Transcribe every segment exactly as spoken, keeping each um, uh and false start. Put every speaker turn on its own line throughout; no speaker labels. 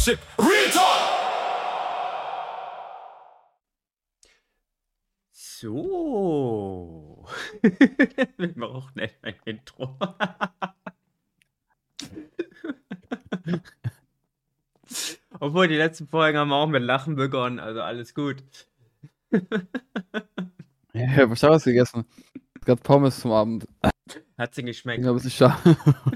shit, real talk.
So. Wir brauchen nicht ein Intro. Obwohl, die letzten Folgen haben wir auch mit Lachen begonnen, also alles gut.
Ja, ich hab was gegessen. Gerade Pommes zum Abend.
Hat's dir
Ich
geschmeckt?
bin ein bisschen scharf.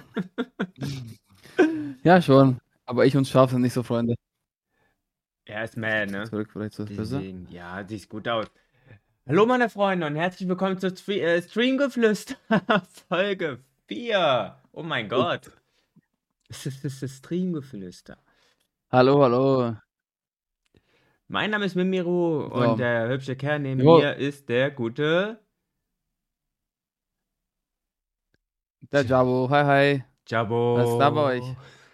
Ja, schon. Aber ich und scharf sind nicht so Freunde.
Er ist man, ne?
Zurück, vielleicht so besser.
Deswegen, ja, sieht gut aus. Hallo meine Freunde und herzlich willkommen zu Stre äh, Streamgeflüster Folge vier. Oh mein Gott. Es ist, es ist Streamgeflüster.
Hallo, hallo.
Mein Name ist Mimiru
So.
und der hübsche Kerl neben
Jo.
mir ist der gute
Der Jabo. Hi, hi.
Jabo.
Was ist da bei euch?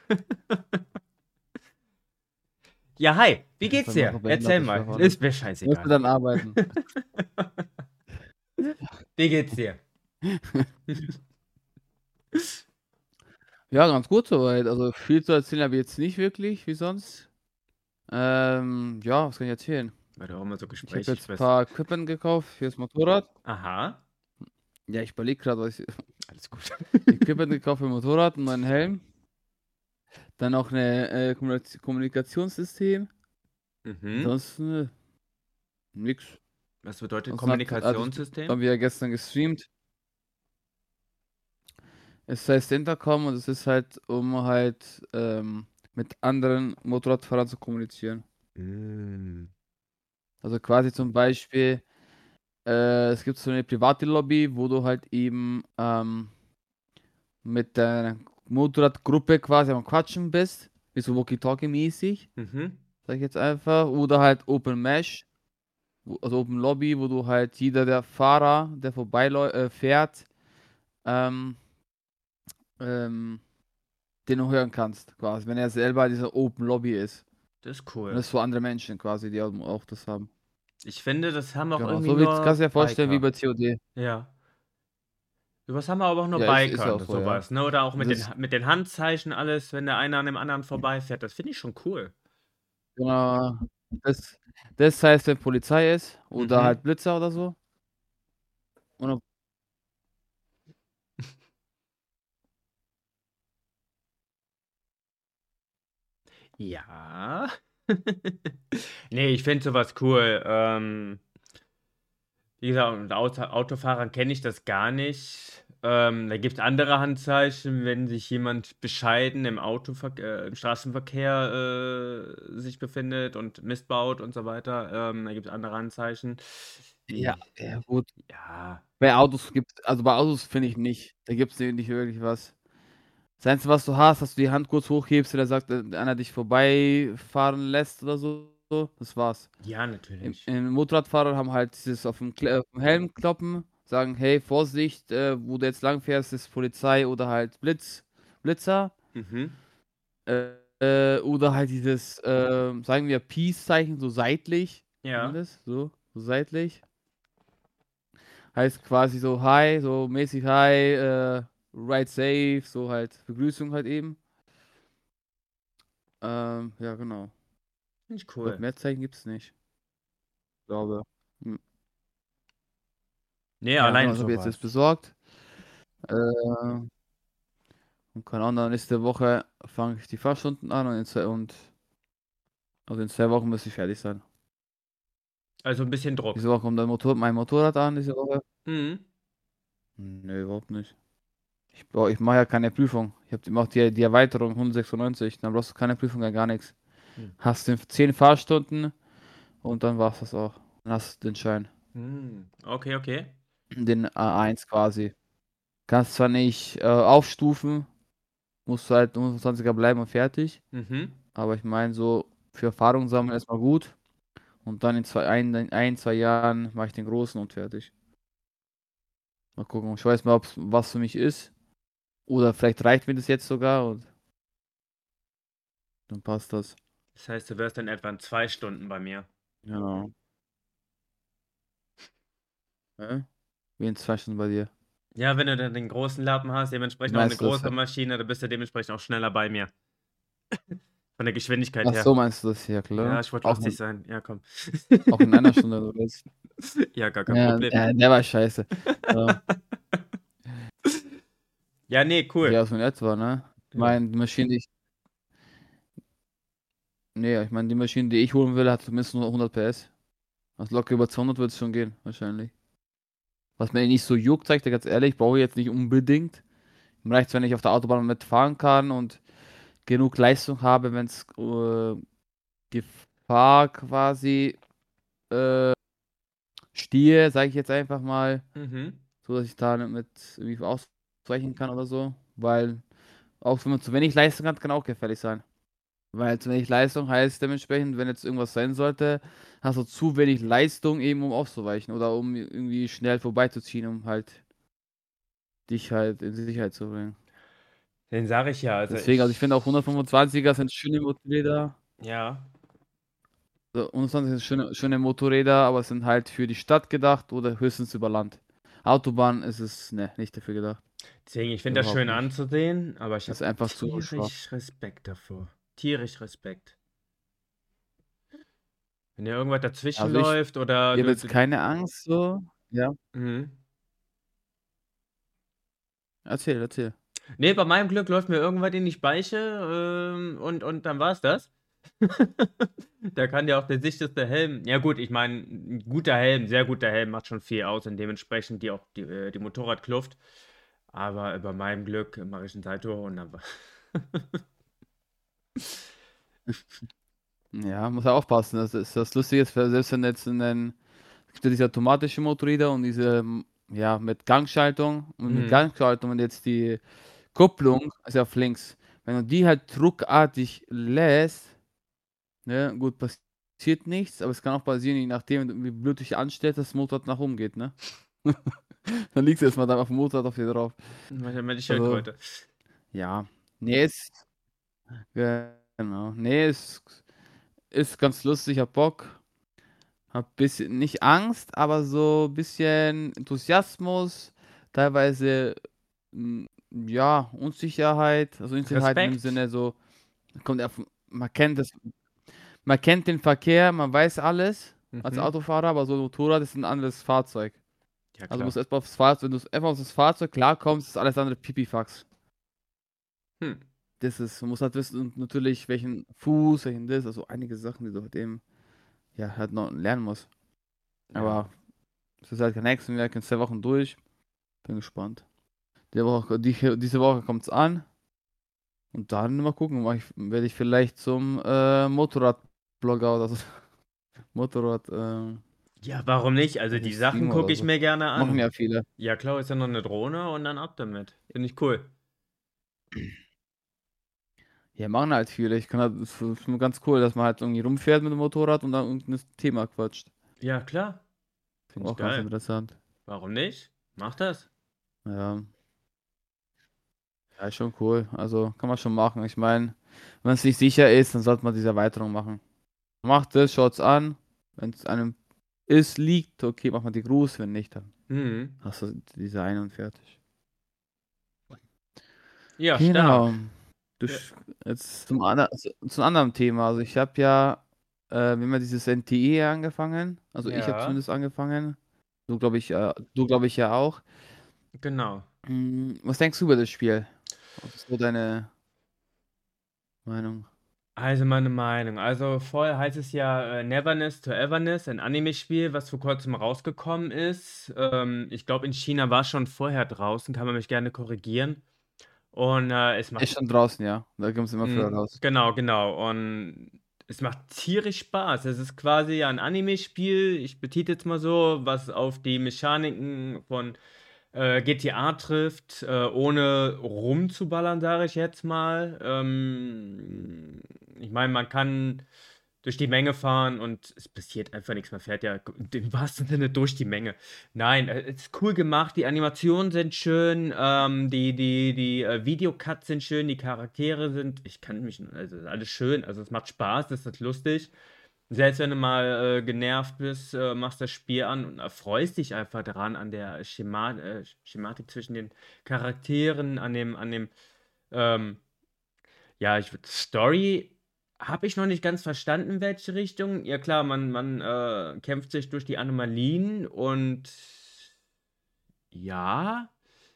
Ja, hi. Wie
Ich
geht's
bin
dir?
noch behindert,
Erzähl
ich
mal.
schwör,
Ist mir
Ich musste
scheißegal.
dann arbeiten.
Wie geht's dir?
Ja, ganz gut soweit. Also viel zu erzählen habe ich jetzt nicht wirklich, wie sonst. Ähm, ja, was kann ich erzählen?
Weil du auch immer so
Ich habe
gesprächig
jetzt ein
bist.
paar Equipment gekauft fürs Motorrad.
Aha.
Ja, ich überlege gerade, was ich.
Alles gut.
Equipment gekauft für Motorrad, einen neuen Helm. Dann auch eine äh, Kommunik- Kommunikationssystem.
Mhm.
Ansonsten äh, nix.
Was bedeutet
Ansonsten hat-
Kommunikationssystem?
Also, haben wir ja gestern gestreamt. Es heißt Intercom und es ist halt, um halt ähm, mit anderen Motorradfahrern zu kommunizieren.
Mm.
Also quasi zum Beispiel, äh, es gibt so eine private Lobby, wo du halt eben ähm, mit der Motorradgruppe quasi am Quatschen bist, wie so Walkie-Talkie-mäßig,
Mhm.
sag ich jetzt einfach, oder halt Open Mesh, wo- also Open Lobby, wo du halt jeder der Fahrer, der vorbei äh, fährt, ähm, ähm, den du hören kannst, quasi, wenn er selber dieser Open Lobby ist.
Das ist
Und
cool.
das ist so andere Menschen quasi, die auch, auch das haben.
Ich finde, das haben auch
Genau,
irgendwie
so wie, kannst
nur
du dir vorstellen wie
Biker.
bei C O D.
Ja. Sowas haben wir aber auch nur
Ja, ist, ist ja
Biker
auch
und
so, ja.
sowas, ne? Oder auch
Und
mit den,
das,
mit den Handzeichen alles, wenn der eine an dem anderen vorbeifährt. Das finde ich schon cool.
genau, das, das heißt, wenn Polizei ist oder
Mhm.
halt Blitzer oder so. Und auf-
Ja. Nee, ich finde sowas cool. Ähm, wie gesagt, unter Auto Autofahrern kenne ich das gar nicht. Ähm, da gibt es andere Handzeichen, wenn sich jemand bescheiden im Autoverkehr, äh, im Straßenverkehr äh, sich befindet und Mist baut und so weiter. Ähm, da gibt es andere Handzeichen.
ja, ja, gut.
Ja.
Bei Autos gibt also bei Autos finde ich nicht. Da gibt es nicht wirklich was. Das Einzige, was du hast, dass du die Hand kurz hochhebst, oder sagt, äh, einer dich vorbeifahren lässt oder so. Das war's.
Ja,
Im,
natürlich.
im Motorradfahrer haben halt dieses auf dem, Kle- auf dem Helm kloppen, sagen, hey, Vorsicht, äh, wo du jetzt lang fährst, ist Polizei oder halt Blitz, Blitzer.
Mhm.
Äh, äh, oder halt dieses, äh, sagen wir, Peace-Zeichen, so seitlich.
Ja.
Das, so, so seitlich. Heißt quasi so Hi, so mäßig Hi, äh, Ride safe, so halt Begrüßung halt eben. Ähm, ja, genau.
Finde ich
Ich glaube,
cool.
mehr Zeichen gibt es nicht. Ich glaube. Hm.
Nee,
Ja,
allein
genau, das habe ich jetzt,
sowas.
jetzt besorgt. Äh, und keine Ahnung, nächste Woche fange ich die Fahrstunden an und in zwei, und, also in zwei Wochen muss ich fertig sein.
Also ein bisschen Druck.
Diese Woche kommt dann Motor, mein Motorrad an, diese Woche.
Mhm.
Nee, überhaupt nicht. Ich, brauch- ich mache ja keine Prüfung. Ich habe mach die, die Erweiterung hundertsechsundneunzig. Dann brauchst du keine Prüfung, ja gar nichts.
Hm.
Hast du zehn Fahrstunden und dann war's das auch. Dann hast du den Schein.
Hm. Okay, okay.
Den A eins quasi. Kannst zwar nicht äh, aufstufen, musst du halt hundertzwanziger bleiben und fertig.
Mhm.
Aber ich meine, so für Erfahrung sammeln erstmal gut. Und dann in zwei, ein, in ein, zwei Jahren mache ich den großen und fertig. Mal gucken. Ich weiß mal, ob es was für mich ist. Oder vielleicht reicht mir das jetzt sogar und dann passt das.
Das heißt, du wirst dann etwa in zwei Stunden bei mir.
Genau. Hä? Wie in zwei Stunden bei dir.
Ja, wenn du dann den großen Lappen hast, dementsprechend
Wie
auch eine
meinst du das?
große Maschine, dann bist du dementsprechend auch schneller bei mir. Von der Geschwindigkeit
Ach
her.
so, meinst du das? Ja,
Ja,
klar.
ich wollte
Auch
lustig
in,
sein. Ja, komm.
auch in einer Stunde, oder was?
Ja, gar kein
Ja,
Problem.
äh, der war scheiße. Ja,
Ja, nee, cool.
ja, so in etwa, ne? Ich
Ja.
meine, die Maschine, die ich, nee, ich meine, die Maschine, die ich holen will, hat zumindest nur hundert P S. Also locker über zweihundert wird es schon gehen, wahrscheinlich. Was mir nicht so juckt, sag ich dir ganz ehrlich, brauche ich jetzt nicht unbedingt. Mir reicht, wenn ich auf der Autobahn mitfahren kann und genug Leistung habe, wenn es äh, Gefahr quasi äh, stehe, sage ich jetzt einfach mal,
Mhm.
so dass ich da nicht mit irgendwie ausweichen kann oder so. Weil auch wenn man zu wenig Leistung hat, kann auch gefährlich sein. Weil zu wenig Leistung heißt dementsprechend, wenn jetzt irgendwas sein sollte, hast du zu wenig Leistung eben, um auszuweichen oder um irgendwie schnell vorbeizuziehen, um halt dich halt in Sicherheit zu bringen.
Den sage ich ja. Also
Deswegen, also ich finde auch
ich.
hundertfünfundzwanziger sind schöne Motorräder.
Ja.
Also hundertzwanzig sind schöne, schöne Motorräder, aber es sind halt für die Stadt gedacht oder höchstens über Land. Autobahn ist es, ne, nicht dafür gedacht.
Deswegen, ich finde das
Überhaupt
schön
nicht.
anzusehen, aber ich habe
Ist einfach zu schwach.
tierisch Respekt davor. Tierisch Respekt. Wenn dir irgendwas dazwischen
Also ich,
läuft oder
ich habe
du,
jetzt
du
keine Angst so. Ja,
mhm.
erzähl, erzähl.
Nee, bei meinem Glück läuft mir irgendwas in die Speiche, ähm, und, und dann war's das. Da kann ja auch der sicherste Helm. Ja, gut, ich meine, ein guter Helm, sehr guter Helm macht schon viel aus und dementsprechend die auch die, äh, die Motorradkluft. Aber bei meinem Glück mache ich ein Salto und dann war.
Ja, muss ja aufpassen. Das ist das Lustige ist, selbst wenn jetzt in den, es gibt ja diese automatischen Motorräder und diese, m, ja, mit Gangschaltung und mit
Mhm.
Gangschaltung und jetzt die Kupplung ist ja auf links. Wenn du die halt druckartig lässt, ne, gut, passiert nichts, aber es kann auch passieren, je nachdem, wie blöd du dich anstellst, dass das Motorrad nach oben geht, ne? Dann liegst du erstmal da auf dem Motorrad auf dir drauf.
Manchmal die
Also,
Schildkröte.
ja. Nee, ist, genau. Nee, ist, ist ganz lustig, hab Bock. Hab bisschen, nicht Angst, aber so ein bisschen Enthusiasmus, teilweise, m, ja, Unsicherheit, also Unsicherheit in dem
Respekt.
Sinne so, kommt auf, man kennt das, man kennt den Verkehr, man weiß alles als
Mhm.
Autofahrer, aber so ein Motorrad ist ein anderes Fahrzeug.
Ja,
Also du
klar.
musst erstmal aufs Fahrzeug, wenn du einfach auf das Fahrzeug klarkommst, ist alles andere Pipifax.
Hm.
Das ist, man muss halt wissen, und natürlich, welchen Fuß, welchen das, also einige Sachen, die du halt eben, ja, halt noch lernen musst.
Ja.
Aber es ist halt kein Hexenwerk in zwei Wochen durch. Bin gespannt. Die Woche, die, diese Woche kommt's an. Und dann mal gucken, mach ich, werde ich vielleicht zum äh, Motorradblogger oder so. Motorrad, äh,
Ja, warum nicht? Also
weiß
die
nicht,
Sachen
Streamer
gucke
oder
ich
so.
mir gerne
Machen
an.
ja viele.
Ja, klar, ist ja noch eine Drohne und dann ab damit. Finde ich cool.
Ja, machen halt viele. Ich kann halt, es ist nur ganz cool, dass man halt irgendwie rumfährt mit dem Motorrad und dann irgendein Thema quatscht.
Ja, klar. Finde ich
Auch ganz
geil.
interessant.
Warum nicht? Mach das.
Ja, ja, ist schon cool. Also kann man schon machen. Ich meine, wenn man sich sicher ist, dann sollte man diese Erweiterung machen. Macht es, schaut's an. Wenn es einem ist, liegt, okay, macht man die Gruß. Wenn nicht, dann
Mhm.
hast du Design und fertig.
Ja, stark.
Genau. Du,
Ja.
sch- jetzt zum, ander, zu, zum anderen Thema. Also ich habe ja, äh, wir haben ja dieses N T E angefangen. Also ich habe
Ja,
zumindest angefangen. Du glaube ich, äh, du glaube ich ja auch.
genau.
Hm, was denkst du über das Spiel? Was ist so deine Meinung?
Also meine Meinung. Also vorher heißt es ja äh, Neverness to Everness, ein Anime-Spiel, was vor kurzem rausgekommen ist. Ähm, ich glaube, in China war es schon vorher draußen, kann man mich gerne korrigieren. Und äh, es macht,
Ist schon draußen, ja. Da kommt es immer früher
mh,
raus.
genau, genau. Und es macht tierisch Spaß. Es ist quasi ja ein Anime-Spiel, ich betitel es mal so, was auf die Mechaniken von äh, G T A trifft, äh, ohne rumzuballern, sage ich jetzt mal. Ähm, ich meine, man kann durch die Menge fahren und es passiert einfach nichts. Man fährt ja im wahrsten Sinne durch die Menge. Nein, äh, es ist cool gemacht, die Animationen sind schön, ähm, die, die, die äh, Videocuts sind schön, die Charaktere sind, ich kann mich, also alles schön, also es macht Spaß, es ist lustig. Selbst wenn du mal äh, genervt bist, äh, machst das Spiel an und erfreust dich einfach daran, an der Schema äh, Schematik zwischen den Charakteren, an dem, an dem, ähm, ja, ich würde Story. Habe ich noch nicht ganz verstanden, in welche Richtung. Ja klar, man, man äh, kämpft sich durch die Anomalien und ja,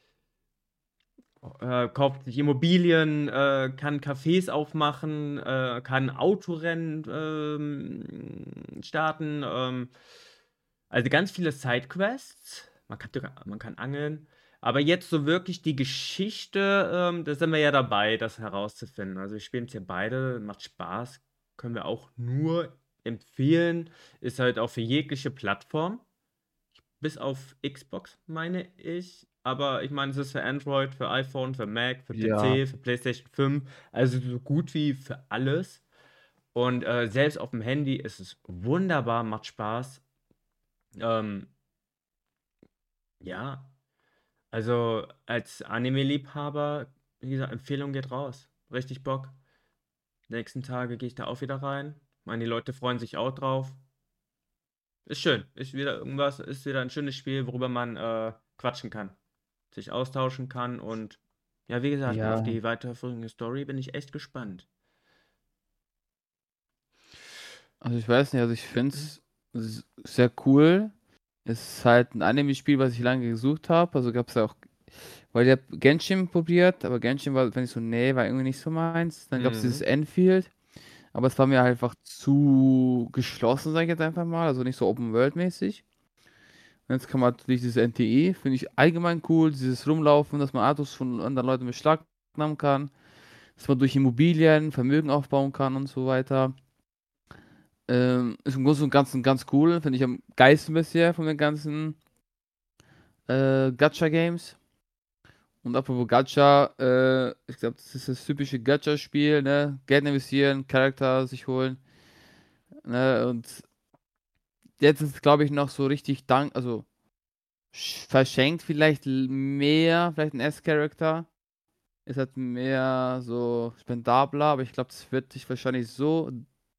äh, kauft sich Immobilien, äh, kann Cafés aufmachen, äh, kann Autorennen ähm, starten. Ähm, also ganz viele Sidequests. Man kann, man kann angeln. Aber jetzt so wirklich die Geschichte, ähm, da sind wir ja dabei, das herauszufinden. Also wir spielen es ja beide, macht Spaß, können wir auch nur empfehlen. Ist halt auch für jegliche Plattform. Bis auf Xbox, meine ich. Aber ich meine, es ist für Android, für iPhone, für Mac, für
Ja,
P C, für PlayStation fünf. Also so gut wie für alles. Und äh, selbst auf dem Handy ist es wunderbar, macht Spaß. Ähm, ja, also als Anime-Liebhaber, wie gesagt, Empfehlung geht raus. Richtig Bock. Nächsten Tage gehe ich da auch wieder rein. Meine, die Leute freuen sich auch drauf. Ist schön. Ist wieder irgendwas, ist wieder ein schönes Spiel, worüber man äh, quatschen kann, sich austauschen kann und ja, wie gesagt, auf
ja,
die weiterfolgende Story bin ich echt gespannt.
also ich weiß nicht, also ich finde es sehr cool. Es ist halt ein Anime-Spiel, was ich lange gesucht habe. Also gab es ja auch, weil ich habe Genshin probiert, aber Genshin war, wenn ich so, nee, war irgendwie nicht so meins. Dann gab es dieses
Mhm.
Enfield, aber es war mir halt einfach zu geschlossen, sage ich jetzt einfach mal, also nicht so Open-World-mäßig. Und jetzt kann man natürlich dieses N T E, finde ich allgemein cool, dieses Rumlaufen, dass man Autos von anderen Leuten beschlagnahmen kann, dass man durch Immobilien Vermögen aufbauen kann und so weiter. Ähm, ist im Großen und Ganzen ganz cool, finde ich am geilsten bisher von den ganzen äh, Gacha-Games. Und apropos Gacha, äh, ich glaube, das ist das typische Gacha-Spiel, ne? Geld investieren, Charakter sich holen, ne? Und jetzt ist, glaube ich, noch so richtig dank, also sch- verschenkt vielleicht l- mehr, vielleicht ein S-Charakter. Ist halt mehr so spendabler, aber ich glaube, das wird sich wahrscheinlich so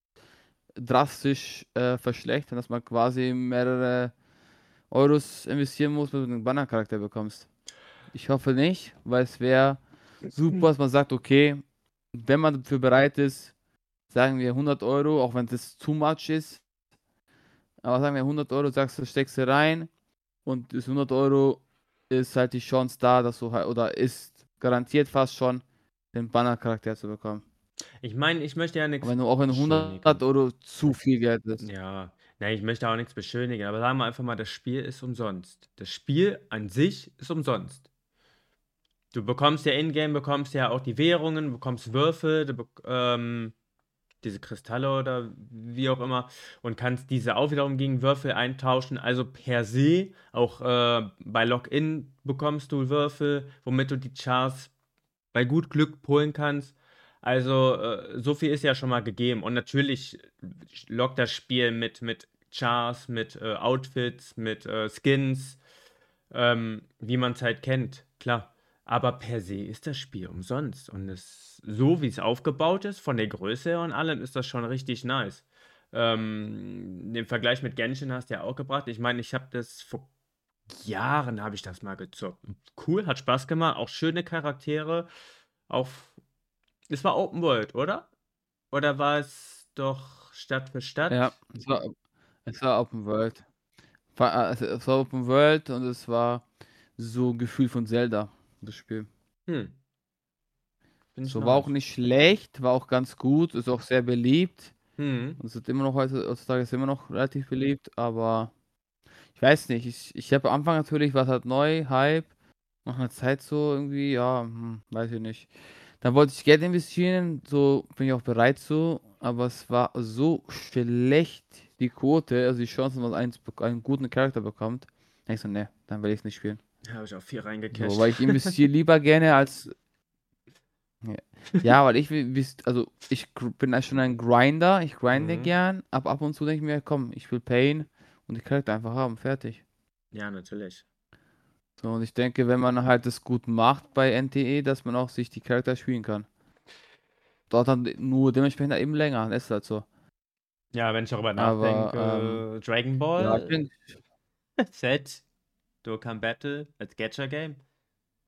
drastisch äh, verschlechtern, dass man quasi mehrere Euros investieren muss, wenn du einen Bannercharakter bekommst. Ich hoffe nicht, weil es wäre super, dass man sagt, okay, wenn man dafür bereit ist, sagen wir hundert Euro, auch wenn das too much ist, aber sagen wir hundert Euro, sagst du, steckst du rein und das hundert Euro ist halt die Chance da, dass du halt, oder ist garantiert fast schon, den Bannercharakter zu bekommen.
Ich meine, ich möchte ja
Aber
nichts
wenn du, auch wenn hundert
beschönigen.
Euro zu viel Geld ist.
Ja, nein, ich möchte auch nichts beschönigen, aber sagen wir einfach mal, das Spiel ist umsonst. Das Spiel an sich ist umsonst. Du bekommst ja in-game, bekommst ja auch die Währungen, bekommst Würfel, du bek ähm, diese Kristalle oder wie auch immer und kannst diese auch wiederum gegen Würfel eintauschen. Also per se, auch äh, bei Login bekommst du Würfel, womit du die Chars bei gut Glück pullen kannst. Also äh, so viel ist ja schon mal gegeben. Und natürlich lockt das Spiel mit, mit Chars, mit äh, Outfits, mit äh, Skins, ähm, wie man es halt kennt, klar. Aber per se ist das Spiel umsonst. Und es, so wie es aufgebaut ist, von der Größe her und allem, ist das schon richtig nice. Ähm, den Vergleich mit Genshin hast du ja auch gebracht. Ich meine, ich habe das vor Jahren habe ich das mal gezockt. Cool, hat Spaß gemacht, auch schöne Charaktere. Auch, es war Open World, oder? Oder war es doch Stadt für
Ja,
Stadt?
es war, es war Open World. War- äh, Es war Open World und es war so ein Gefühl von Zelda, das Spiel.
Hm, bin ich
So war auch
nice.
nicht schlecht, war auch ganz gut, ist auch sehr beliebt.
Hm.
Und es wird immer noch heute, heutzutage ist immer noch relativ beliebt, aber ich weiß nicht. Ich, ich habe am Anfang natürlich, was halt neu, Hype, nach einer Zeit so irgendwie, ja, hm, weiß ich nicht. Dann wollte ich Geld investieren, so bin ich auch bereit zu, aber es war so schlecht, die Quote, also die Chance, dass man einen, einen guten Charakter bekommt. Da ich so, ne, dann will ich es nicht spielen.
Da habe ich auch viel
So,
reingecasht.
weil ich investiere lieber gerne als, ja, ja, weil ich will, wisst- also ich gr- bin ja schon ein Grinder, ich grinde
Mhm.
gern, aber ab und zu denke ich mir, komm, ich will Pain und die Charakter einfach haben, fertig.
Ja, natürlich.
So, und ich denke, wenn man halt das gut macht bei N T E, dass man auch sich die Charakter spielen kann. Dort dann nur dementsprechend halt eben länger, das ist halt so.
Ja, wenn ich darüber
Aber ähm,
nachdenke, Dragon
ja, ich
Ball
bin,
Z, Dokkan Battle als Gacha-Game,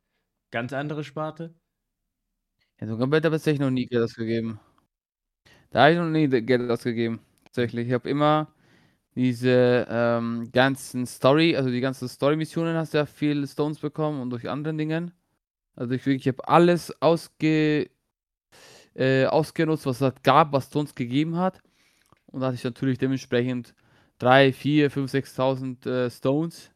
ganz andere Sparte.
ja, so komplett habe ich tatsächlich noch nie Geld ausgegeben. Da habe ich noch nie d Geld ausgegeben, tatsächlich. Ich habe immer diese, ähm, ganzen Story also, die ganzen Story-Missionen hast du ja viel Stones bekommen und durch anderen Dingen. Also, ich wirklich habe alles ausge äh, ausgenutzt, was es halt gab, was Stones gegeben hat. Und da hatte ich natürlich dementsprechend drei, vier, fünf, sechstausend, äh, Stones,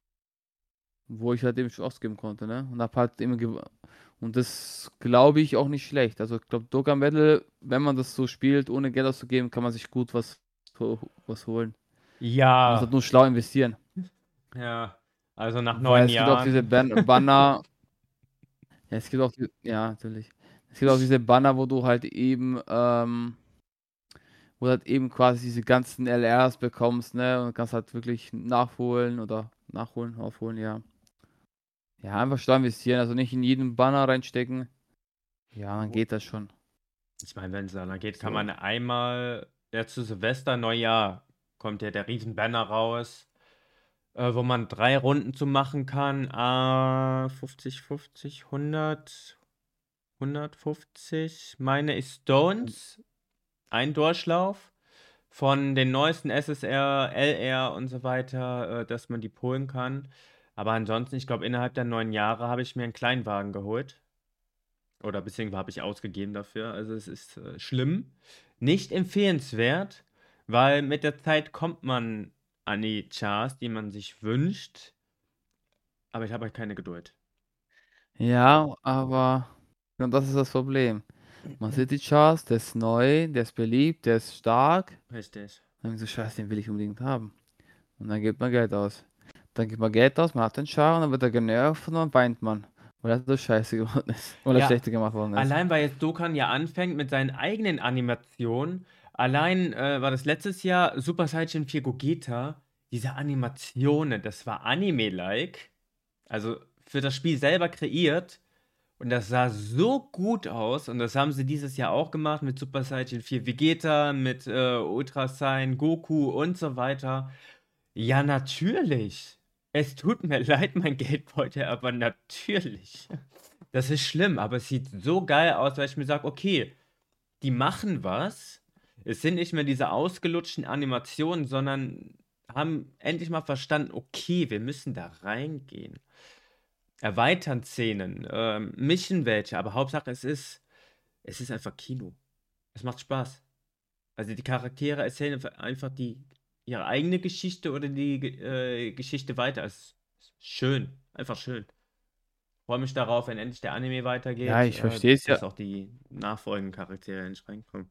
wo ich halt eben schon ausgeben konnte, ne? Und habe halt immer gew und das glaube ich auch nicht schlecht. Also, ich glaube, Dokkan Battle, wenn man das so spielt, ohne Geld auszugeben, kann man sich gut was ho was holen. Man muss halt
Ja,
nur schlau investieren.
ja. Also nach
Weil
neun
es gibt auch diese
Jahren.
Ban Banner ja, es gibt auch die ja, natürlich. Es gibt auch diese Banner, wo du halt eben, ähm wo du halt eben quasi diese ganzen L Rs bekommst, ne, und kannst halt wirklich nachholen oder nachholen, aufholen, ja. Ja, einfach schlau investieren, also nicht in jeden Banner reinstecken. Ja, dann geht das schon.
Ich meine, wenn es danach geht, kann
So.
man einmal, ja, zu Silvester, Neujahr kommt ja der riesen Banner raus, äh, wo man drei Runden zu machen kann. Ah, fünfzig, fünfzig, hundert, hundertfünfzig, meine ich, Stones. Ein Durchlauf von den neuesten S S R, L R und so weiter, äh, dass man die pullen kann. Aber ansonsten, ich glaube, innerhalb der neun Jahre habe ich mir einen Kleinwagen geholt. Oder beziehungsweise habe ich ausgegeben dafür. Also es ist äh, schlimm. Nicht empfehlenswert, weil mit der Zeit kommt man an die Chars, die man sich wünscht. Aber ich habe halt keine Geduld.
Ja, aber und das ist das Problem. Man sieht die Charts, der ist neu, der ist beliebt, der ist stark.
Richtig.
Dann denkst du: „Scheiße, den will ich unbedingt haben.“ Und dann gibt man Geld aus. Dann gibt man Geld aus, man hat den Char und dann wird er genervt und dann weint man, weil er so scheiße geworden ist, weil er
Ja,
schlechter gemacht worden ist.
allein weil jetzt Dokkan ja anfängt mit seinen eigenen Animationen. Allein äh, war das letztes Jahr Super Saiyan vier Gogeta. Diese Animationen, das war Anime-like. Also für das Spiel selber kreiert. Und das sah so gut aus. Und das haben sie dieses Jahr auch gemacht mit Super Saiyan vier Vegeta, mit äh, Ultra Saiyan Goku und so weiter. Ja, natürlich. Es tut mir leid, mein Geldbeutel, aber natürlich. Das ist schlimm, aber es sieht so geil aus, weil ich mir sage, okay, die machen was. Es sind nicht mehr diese ausgelutschten Animationen, sondern haben endlich mal verstanden, okay, wir müssen da reingehen. Erweitern Szenen, ähm, mischen welche, aber Hauptsache es ist, es ist einfach Kino. Es macht Spaß. Also die Charaktere erzählen einfach einfach die ihre eigene Geschichte oder die äh, Geschichte weiter. Es ist schön, einfach schön. Freue mich darauf, wenn endlich der Anime
Ja,
weitergeht,
ich
äh,
verstehe es ja.
dass auch die nachfolgenden Charaktere entsprechend kommen.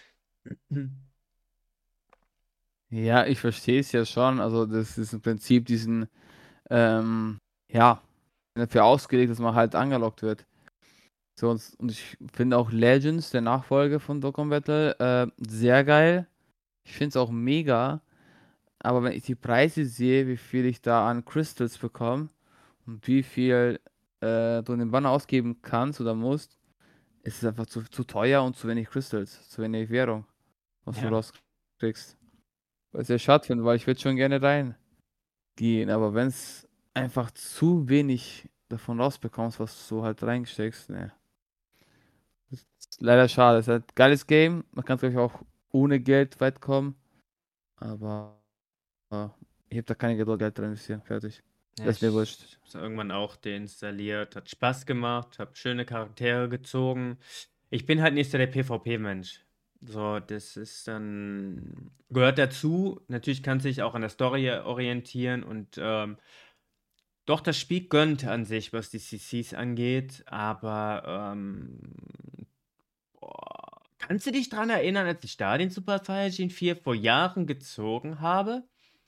Ja, ich verstehe es ja schon. Also, das ist im Prinzip diesen, ähm, ja, dafür ausgelegt, dass man halt angelockt wird. So, und und ich finde auch Legends, der Nachfolger von Dokkan Battle, äh, sehr geil. Ich finde es auch mega, aber wenn ich die Preise sehe, wie viel ich da an Crystals bekomme und wie viel, äh, du in den Banner ausgeben kannst oder musst, ist es einfach zu zu teuer und zu wenig Crystals, zu wenig Währung, was du
Ja.
rauskriegst. Was ich sehr schade finde, weil ich würde schon gerne reingehen, aber wenn es einfach zu wenig davon rausbekommst, was du halt reingesteckst, ne. Das ist leider schade. Es ist halt 'n geiles Game. Man kann's, glaube ich, auch ohne Geld weit kommen, aber äh, ich habe da keine Geduld, Geld rein investieren. Fertig.
Ja,
Das ist mir
ich
wurscht.
habe es irgendwann auch deinstalliert. Hat Spaß gemacht, habe schöne Charaktere gezogen. Ich bin halt nicht so der PvP-Mensch. So, das ist dann, gehört dazu. Natürlich kannst du dich auch an der Story orientieren und ähm, doch, das Spiel gönnt an sich, was die C Cs angeht, aber ähm, boah, kannst du dich daran erinnern, als ich da den Super Saiyajin vier vor Jahren gezogen habe?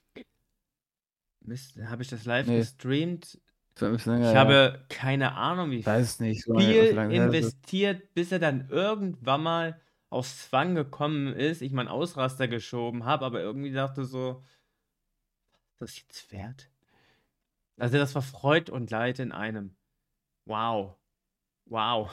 Mist, habe ich das live
Ne,
gestreamt?
ist ein bisschen länger
Ich
her.
habe keine Ahnung, wie
Weiß es nicht, so lange
viel
so lange her das ist.
investiert, bis er dann irgendwann mal aus Zwang gekommen ist, ich meinen Ausraster geschoben habe, aber irgendwie dachte so, das ist jetzt wert? Also das war Freud und Leid in einem. Wow. Wow.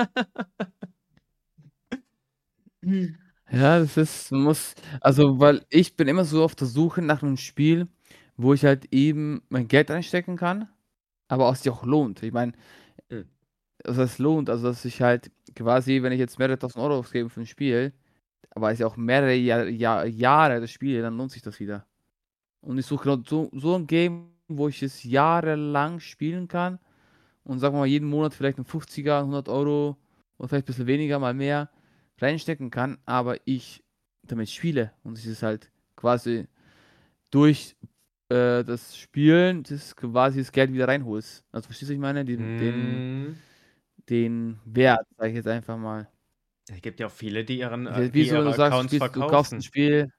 Ja, das ist man muss also, weil ich bin immer so auf der Suche nach 'nem Spiel, wo ich halt eben mein Geld reinstecken kann, aber was sich auch lohnt. Ich meine,
Hm.
also, es lohnt, also, dass ich halt quasi, wenn ich jetzt mehrere tausend Euro ausgebe für 'n Spiel, aber ist ja auch mehrere Jahr, Jahr, Jahre das Spiel, dann lohnt sich das wieder. Und ich suche gerade so, so ein Game, wo ich es jahrelang spielen kann und sagen wir mal jeden Monat vielleicht einen fünfziger, hundert Euro oder vielleicht ein bisschen weniger, mal mehr reinstecken kann, aber ich damit spiele und es ist halt quasi durch äh, das Spielen das quasi das Geld wieder reinholst. Also verstehst du, was ich meine? Den, den,
Hm.
den Wert, sage ich jetzt einfach mal.
Es gibt ja auch viele, die ihren,
Ist
äh,
jetzt wie
die
so, wenn
ihre
du sagst, du
Accounts
spielst, du kaufst ein
verkaufen.
Spiel.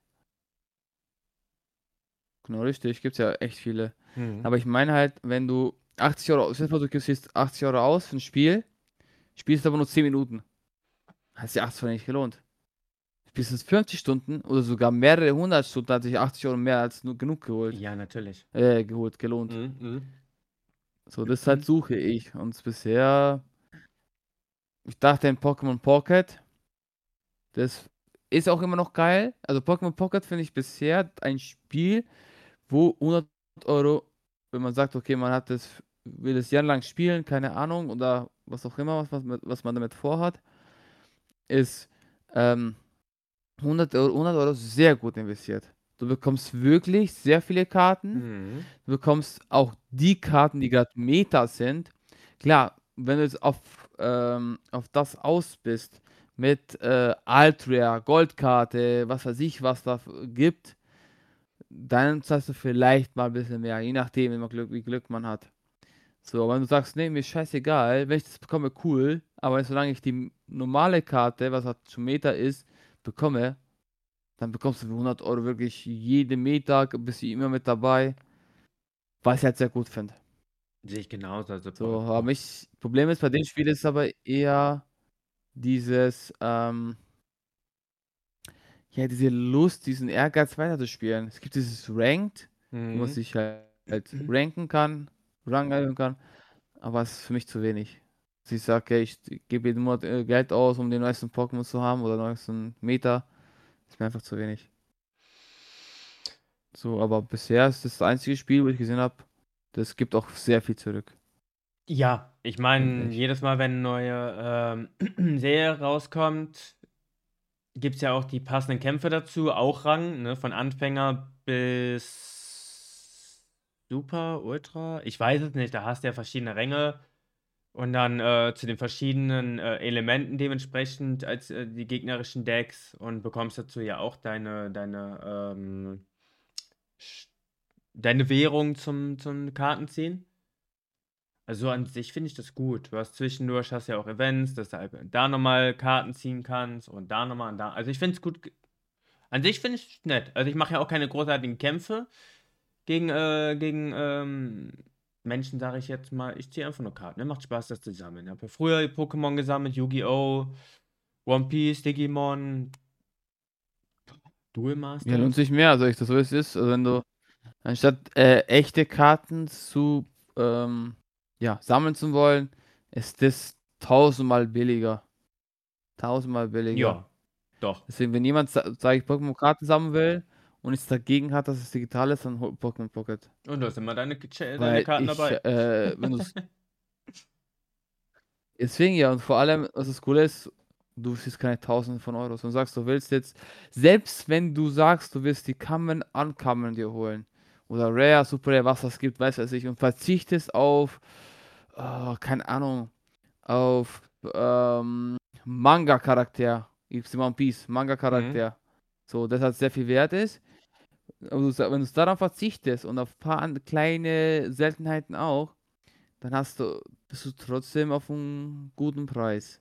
Genau, richtig, gibt's ja echt viele.
Hm.
Aber ich meine halt, wenn du achtzig Euro, stell dir vor, du gibst jetzt achtzig Euro aus für ein Spiel, spielst aber nur zehn Minuten. Hat sich achtzig Euro nicht gelohnt. Spielst jetzt fünfzig Stunden oder sogar mehrere hundert Stunden, hat sich achtzig Euro mehr als nur genug geholt.
Ja, natürlich.
Äh, geholt, gelohnt.
Hm, hm.
So, das halt suche ich. Und bisher, ich dachte in Pokémon Pocket, das ist auch immer noch geil. Also Pokémon Pocket finde ich bisher ein Spiel, wo hundert Euro, wenn man sagt, okay, man hat das, will das jahrelang spielen, keine Ahnung, oder was auch immer, was, was, was man damit vorhat, ist ähm, hundert Euro, hundert Euro sehr gut investiert. Du bekommst wirklich sehr viele Karten.
Hm.
Du bekommst auch die Karten, die gerade Meta sind. Klar, wenn du jetzt auf, ähm, auf das aus bist, mit äh, Altria, Goldkarte, was weiß ich, was da f- gibt, dann zahlst du vielleicht mal ein bisschen mehr, je nachdem, wie, man Glück, wie Glück man hat. So, aber wenn du sagst, nee, mir ist scheißegal, wenn ich das bekomme, cool, aber solange ich die normale Karte, was halt schon Meta ist, bekomme, dann bekommst du für hundert Euro wirklich jede Meta, bist du immer mit dabei, was ich halt sehr gut finde.
Sehe ich genauso. Also,
So,
po-
aber
po-
mich, Problem ist bei dem Spiel ist aber eher dieses, ähm, ja, diese Lust, diesen Ehrgeiz weiterzuspielen. Es gibt dieses Ranked, wo man
hm.
sich halt, halt ranken kann, Rang erhöhen kann, aber es ist für mich zu wenig. Also ich sage, okay, ich gebe jeden Monat äh, Geld aus, um den neuesten Pokémon zu haben oder neuesten Meta, ist mir einfach zu wenig. So, aber bisher ist das, das einzige Spiel, wo ich gesehen habe, das gibt auch sehr viel zurück,
Ja, ich
finde
meine,
ich.
jedes Mal, wenn eine neue ähm, Serie rauskommt, gibt es ja auch die passenden Kämpfe dazu, auch Rang, ne, von Anfänger bis Super, Ultra. Ich weiß es nicht, da hast du ja verschiedene Ränge und dann äh, zu den verschiedenen äh, Elementen dementsprechend als äh, die gegnerischen Decks und bekommst dazu ja auch deine, deine, ähm, Sch- deine Währung zum, zum Kartenziehen. Also an sich finde ich das gut. Du hast zwischendurch hast ja auch Events, dass du halt da nochmal Karten ziehen kannst und da nochmal und da. Also ich finde es gut. ge- An sich finde ich es nett. Also ich mache ja auch keine großartigen Kämpfe gegen, äh, gegen ähm, Menschen, sage ich jetzt mal. Ich ziehe einfach nur Karten. Mir macht Spaß, das zu sammeln. Ich habe ja früher Pokémon gesammelt, Yu-Gi-Oh!, One Piece, Digimon, Duel
Ja, lohnt
Masters.
sich mehr, also ich das so wie es ist. Also wenn du anstatt äh, echte Karten zu ähm, ja, sammeln zu wollen, ist das tausendmal billiger. Tausendmal billiger.
Ja, doch.
Deswegen, wenn jemand, sa- sage ich, Pokémon-Karten sammeln will und nichts dagegen hat, dass es digital ist, dann hol Pokémon Pocket.
Und da sind immer deine, deine
Weil
Karten
ich,
dabei.
äh, wenn du es, deswegen ja, und vor allem, was das Coole ist, du siehst keine Tausende von Euros und sagst, du willst jetzt, selbst wenn du sagst, du willst die Common Uncommon dir holen, oder Rare, Super Rare, was das gibt, weiß was ich, und verzichtest auf, oh, keine Ahnung, auf ähm, Manga-Charakter, gibt's in One Piece,
Mhm.
Manga-Charakter, so, das hat sehr viel Wert ist, aber du, sa- wenn du daran verzichtest und auf ein paar an- kleine Seltenheiten auch, dann hast du, bist du trotzdem auf einem guten Preis.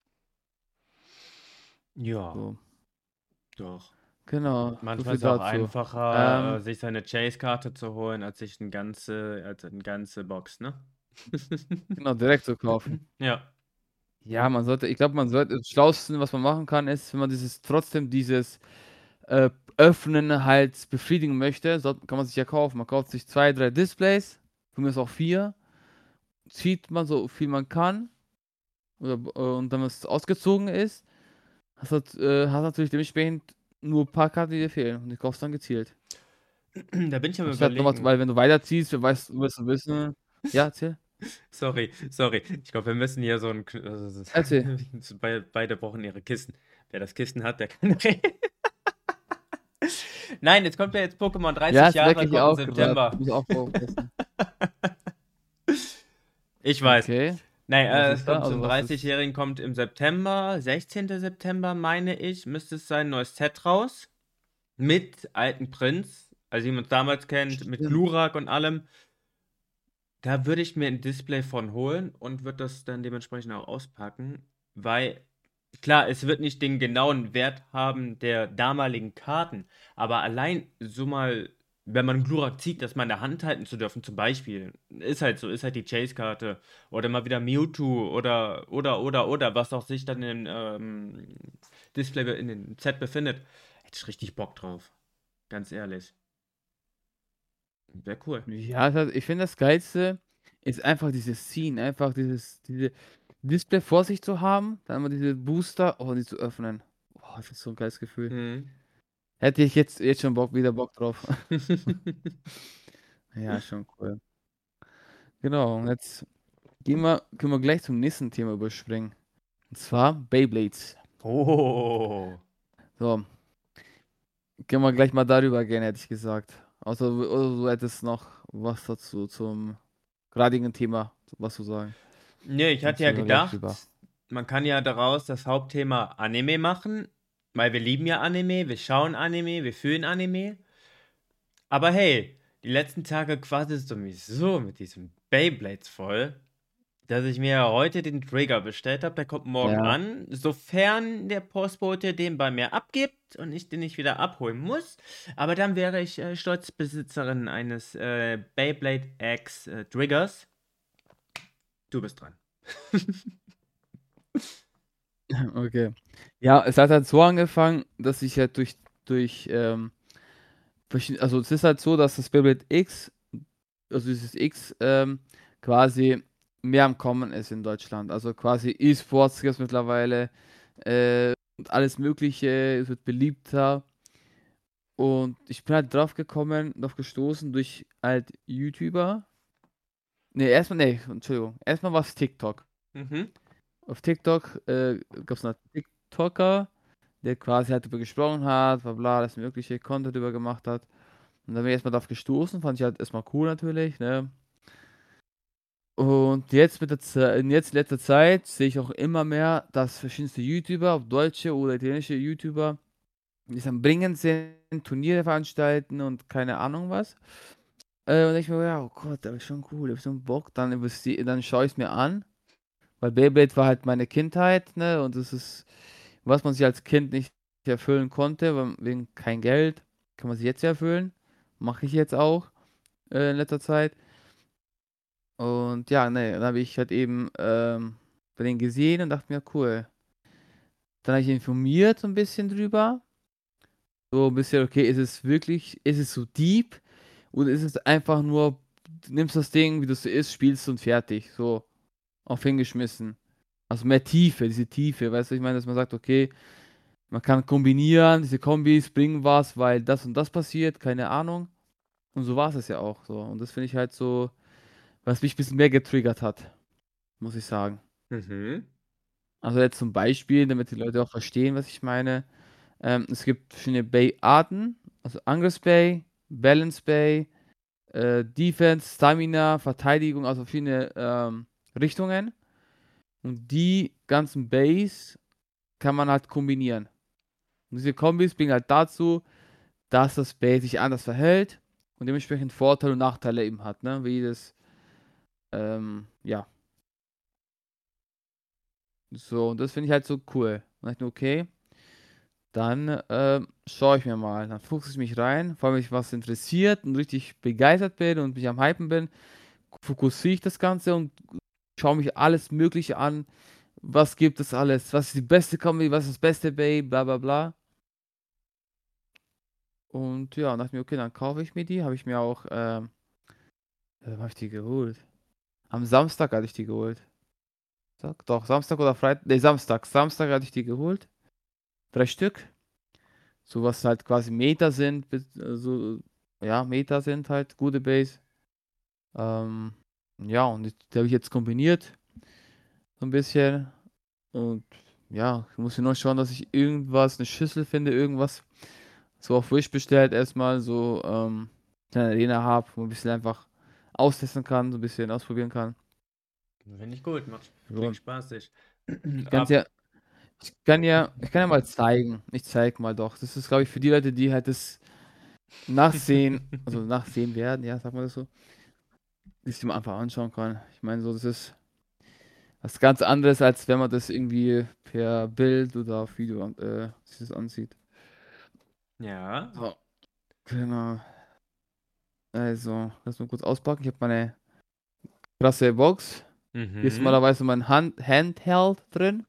Ja,
So,
doch.
genau, so
Manchmal
viel
ist es auch
dazu.
einfacher, äh,
Ähm,
sich seine Chase-Karte zu holen, als sich eine ganze, als eine ganze Box, ne?
genau, direkt zu kaufen.
Ja.
Ja, man sollte, ich glaube, man sollte, das Schlauste, was man machen kann, ist, wenn man dieses, trotzdem dieses äh, Öffnen halt befriedigen möchte, sollte, kann man sich ja kaufen. Man kauft sich zwei, drei Displays, von mir ist auch vier, zieht man so viel man kann, oder, äh, und dann, wenn es ausgezogen ist, hast du äh, hast natürlich dementsprechend nur ein paar Karten, die dir fehlen. Und die kaufst dann gezielt.
Da bin ich am
Anstatt nochmal,
Überlegen.
weil wenn du weiterziehst, du weißt, du wirst du wissen. Ja, erzähl.
Sorry, sorry. Ich glaube, wir müssen hier so ein. K-
Erzähl.
Be- Beide brauchen ihre Kissen. Wer das Kissen hat, der kann reden. Nein, jetzt kommt ja jetzt Pokémon
Ja,
dreißig
das
Jahre,
merke ich
kommt im
auch gerade.
September.
Ich muss auch aufpassen.
Ich weiß.
Okay.
Nein,
Was
äh, es
ist da?
kommt
Also
zum
was ist.
dreißigjährigen kommt im September, sechzehnten September meine ich, müsste es sein, neues Set raus. Mit alten Prinz, also wie man es damals kennt, mit
Stimmt.
Glurak und allem. Da würde ich mir ein Display von holen und würde das dann dementsprechend auch auspacken, weil klar, es wird nicht den genauen Wert haben der damaligen Karten, aber allein so mal, wenn man Glurak zieht, das mal in der Hand halten zu dürfen, zum Beispiel, ist halt so, ist halt die Chase-Karte oder mal wieder Mewtwo oder oder oder oder was auch sich dann im ähm, Display in dem Set befindet, hätte ich richtig Bock drauf, ganz ehrlich. Wäre cool.
Ja, das, ich finde das Geilste ist einfach dieses Scene, einfach dieses diese Display vor sich zu haben, dann mal diese Booster, oh, die zu öffnen. Boah, das ist so ein geiles Gefühl.
Mhm.
Hätte ich jetzt, jetzt schon Bock, wieder Bock drauf. Ja, schon cool. Genau, und jetzt gehen wir, können wir gleich zum nächsten Thema überspringen. Und zwar Beyblades.
Oh.
So, können wir gleich mal darüber gehen, hätte ich gesagt. Außer oder du hättest noch was dazu zum gradigen Thema, was zu sagen.
Nee, ich hatte
Sonst
ja
reden wir gleich
gedacht,
drüber.
man kann ja daraus das Hauptthema Anime machen, weil wir lieben ja Anime, wir schauen Anime, wir fühlen Anime. Aber hey, die letzten Tage quasselst du mich so mit diesen Beyblades voll, dass ich mir heute den Trigger bestellt habe. Der kommt morgen
Ja,
an, sofern der Postbote den bei mir abgibt und ich den nicht wieder abholen muss. Aber dann wäre ich äh, stolz Besitzerin eines äh, Beyblade X äh, Triggers. Du bist dran.
okay. Ja, es hat halt so angefangen, dass ich halt durch, durch, ähm, verschied- also es ist halt so, dass das Beyblade X, also dieses X, ähm, quasi mehr am Kommen ist in Deutschland. Also quasi E-Sports gibt es mittlerweile, äh, und alles Mögliche, es wird beliebter. Und ich bin halt drauf gekommen, drauf gestoßen durch halt YouTuber. Ne, erstmal, nee, Entschuldigung. Erstmal war es TikTok.
Mhm.
Auf TikTok äh, gab es einen TikToker, der quasi halt darüber gesprochen hat, bla bla, alles mögliche, Content darüber gemacht hat. Und dann bin ich erstmal drauf gestoßen, fand ich halt erstmal cool natürlich, ne? Und jetzt mit der Zeit, jetzt in letzter Zeit sehe ich auch immer mehr, dass verschiedenste YouTuber, ob deutsche oder italienische YouTuber, die am Bringen sind, Turniere veranstalten und keine Ahnung was. Äh, und ich mir, ja, oh Gott, das ist schon cool, ich hab so einen Bock, dann, investi- dann schaue ich es mir an, weil Beyblade war halt meine Kindheit, ne? Und das ist, was man sich als Kind nicht erfüllen konnte, weil- wegen kein Geld, kann man sich jetzt erfüllen. Mache ich jetzt auch äh, in letzter Zeit. Und ja, ne, dann habe ich halt eben ähm, bei denen gesehen und dachte mir, cool. Dann habe ich informiert so ein bisschen drüber. So ein bisschen, okay, ist es wirklich, ist es so deep? Oder ist es einfach nur, du nimmst das Ding, wie das so ist, spielst und fertig. So, auf hingeschmissen. Also mehr Tiefe, diese Tiefe, weißt du, ich meine, dass man sagt, okay, man kann kombinieren, diese Kombis bringen was, weil das und das passiert, keine Ahnung. Und so war es ja auch so. Und das finde ich halt so, was mich ein bisschen mehr getriggert hat, muss ich sagen.
Mhm.
Also jetzt zum Beispiel, damit die Leute auch verstehen, was ich meine. Ähm, es gibt verschiedene Bay-Arten, also Angriffs Bay, Balance Bay, äh, Defense, Stamina, Verteidigung, also verschiedene ähm, Richtungen. Und die ganzen Bays kann man halt kombinieren. Und diese Kombis bringen halt dazu, dass das Bay sich anders verhält und dementsprechend Vorteile und Nachteile eben hat, ne? Wie das, ähm, ja. So, und das finde ich halt so cool. Und ich, okay, dann ähm, schaue ich mir mal, dann fuchse ich mich rein, vor allem, wenn mich was interessiert und richtig begeistert bin und mich am Hypen bin, fokussiere ich das Ganze und schaue mich alles Mögliche an. Was gibt es alles? Was ist die beste Kombi? Was ist das beste Bay? Bla bla bla. Und ja, und dachte mir, okay, dann kaufe ich mir die. Habe ich mir auch, ähm, äh, habe ich die geholt? Am Samstag hatte ich die geholt. Sag, doch, Samstag oder Freitag? Nee, Samstag. Samstag hatte ich die geholt. Drei Stück. So was halt quasi Meter sind. bis- äh, So, ja, Meter sind halt gute Base. Ähm, ja, und die, die habe ich jetzt kombiniert. So ein bisschen. Und ja, ich muss hier nur schauen, dass ich irgendwas, eine Schüssel finde, irgendwas so auf Wish bestellt erstmal, so ähm, eine Arena habe, wo man ein bisschen einfach austesten kann, so ein bisschen ausprobieren kann.
Finde ich gut, macht,
So,
klingt spaßig.
ich kann's
Ab.
ja, ich kann ja, ich kann ja mal zeigen. Ich zeig mal doch. Das ist, glaube ich, für die Leute, die halt das nachsehen, also nachsehen werden, ja, sag mal das so, die sich mal einfach anschauen kann. Ich meine, so, das ist was ganz anderes, als wenn man das irgendwie per Bild oder auf Video an- äh, sich das ansieht.
Ja.
So, genau. Also, lass mal kurz auspacken. Ich habe meine krasse Box. Hier ist
Mhm.
normalerweise mein Hand Handheld drin.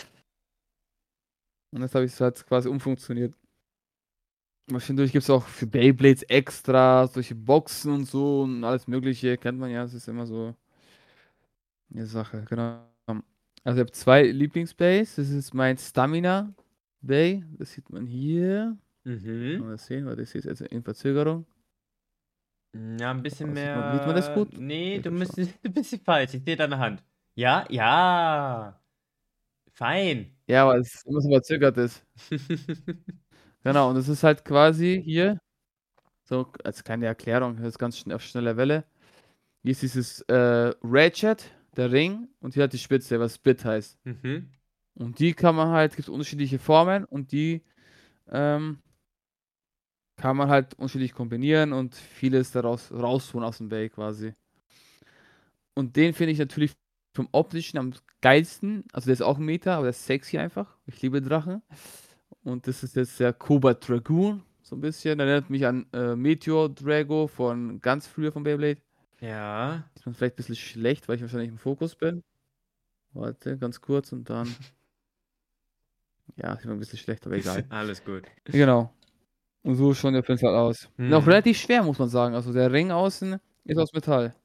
Und jetzt habe ich es halt quasi umfunktioniert. Zwischendurch gibt es auch für Beyblades extra solche Boxen und so und alles Mögliche. Kennt man ja, es ist immer so eine Sache, genau. Also ich habe zwei Lieblingsbays. Das ist mein Stamina Bay. Das sieht man hier. Kann
Mhm.
man das sehen? Warte, ich sehe es jetzt in Verzögerung.
Ja, ein bisschen
Oh, sieht man, sieht man das
mehr.
gut?
Nee,
Ich
du
glaube schon.
müsstest ein bisschen falsch. Ich sehe deine Hand. Ja, ja. Fein.
Ja, weil es immer so verzögert ist. Genau, und das ist halt quasi hier, so als kleine Erklärung, das ist ganz schnell auf schneller Welle. Hier ist dieses äh, Ratchet, der Ring, und hier hat die Spitze, was Bit heißt.
Mhm.
Und die kann man halt, gibt es unterschiedliche Formen und die ähm, kann man halt unterschiedlich kombinieren und vieles daraus rausholen aus dem Bay quasi. Und den finde ich natürlich vom optischen am geilsten. Also der ist auch ein Meter, aber der ist sexy einfach. Ich liebe Drachen. Und das ist jetzt der Cobalt Dragoon, so ein bisschen. Der erinnert mich an äh, Meteor Drago von ganz früher von Beyblade.
Ja.
Ist man vielleicht ein bisschen schlecht, weil ich wahrscheinlich im Fokus bin. Warte, ganz kurz und dann. Ja, ist immer ein bisschen schlecht, aber egal.
Alles gut.
Genau. Und so schaut der auf jeden Fall aus. Und auch
Mhm.
relativ schwer, muss man sagen. Also der Ring außen ist aus Metall.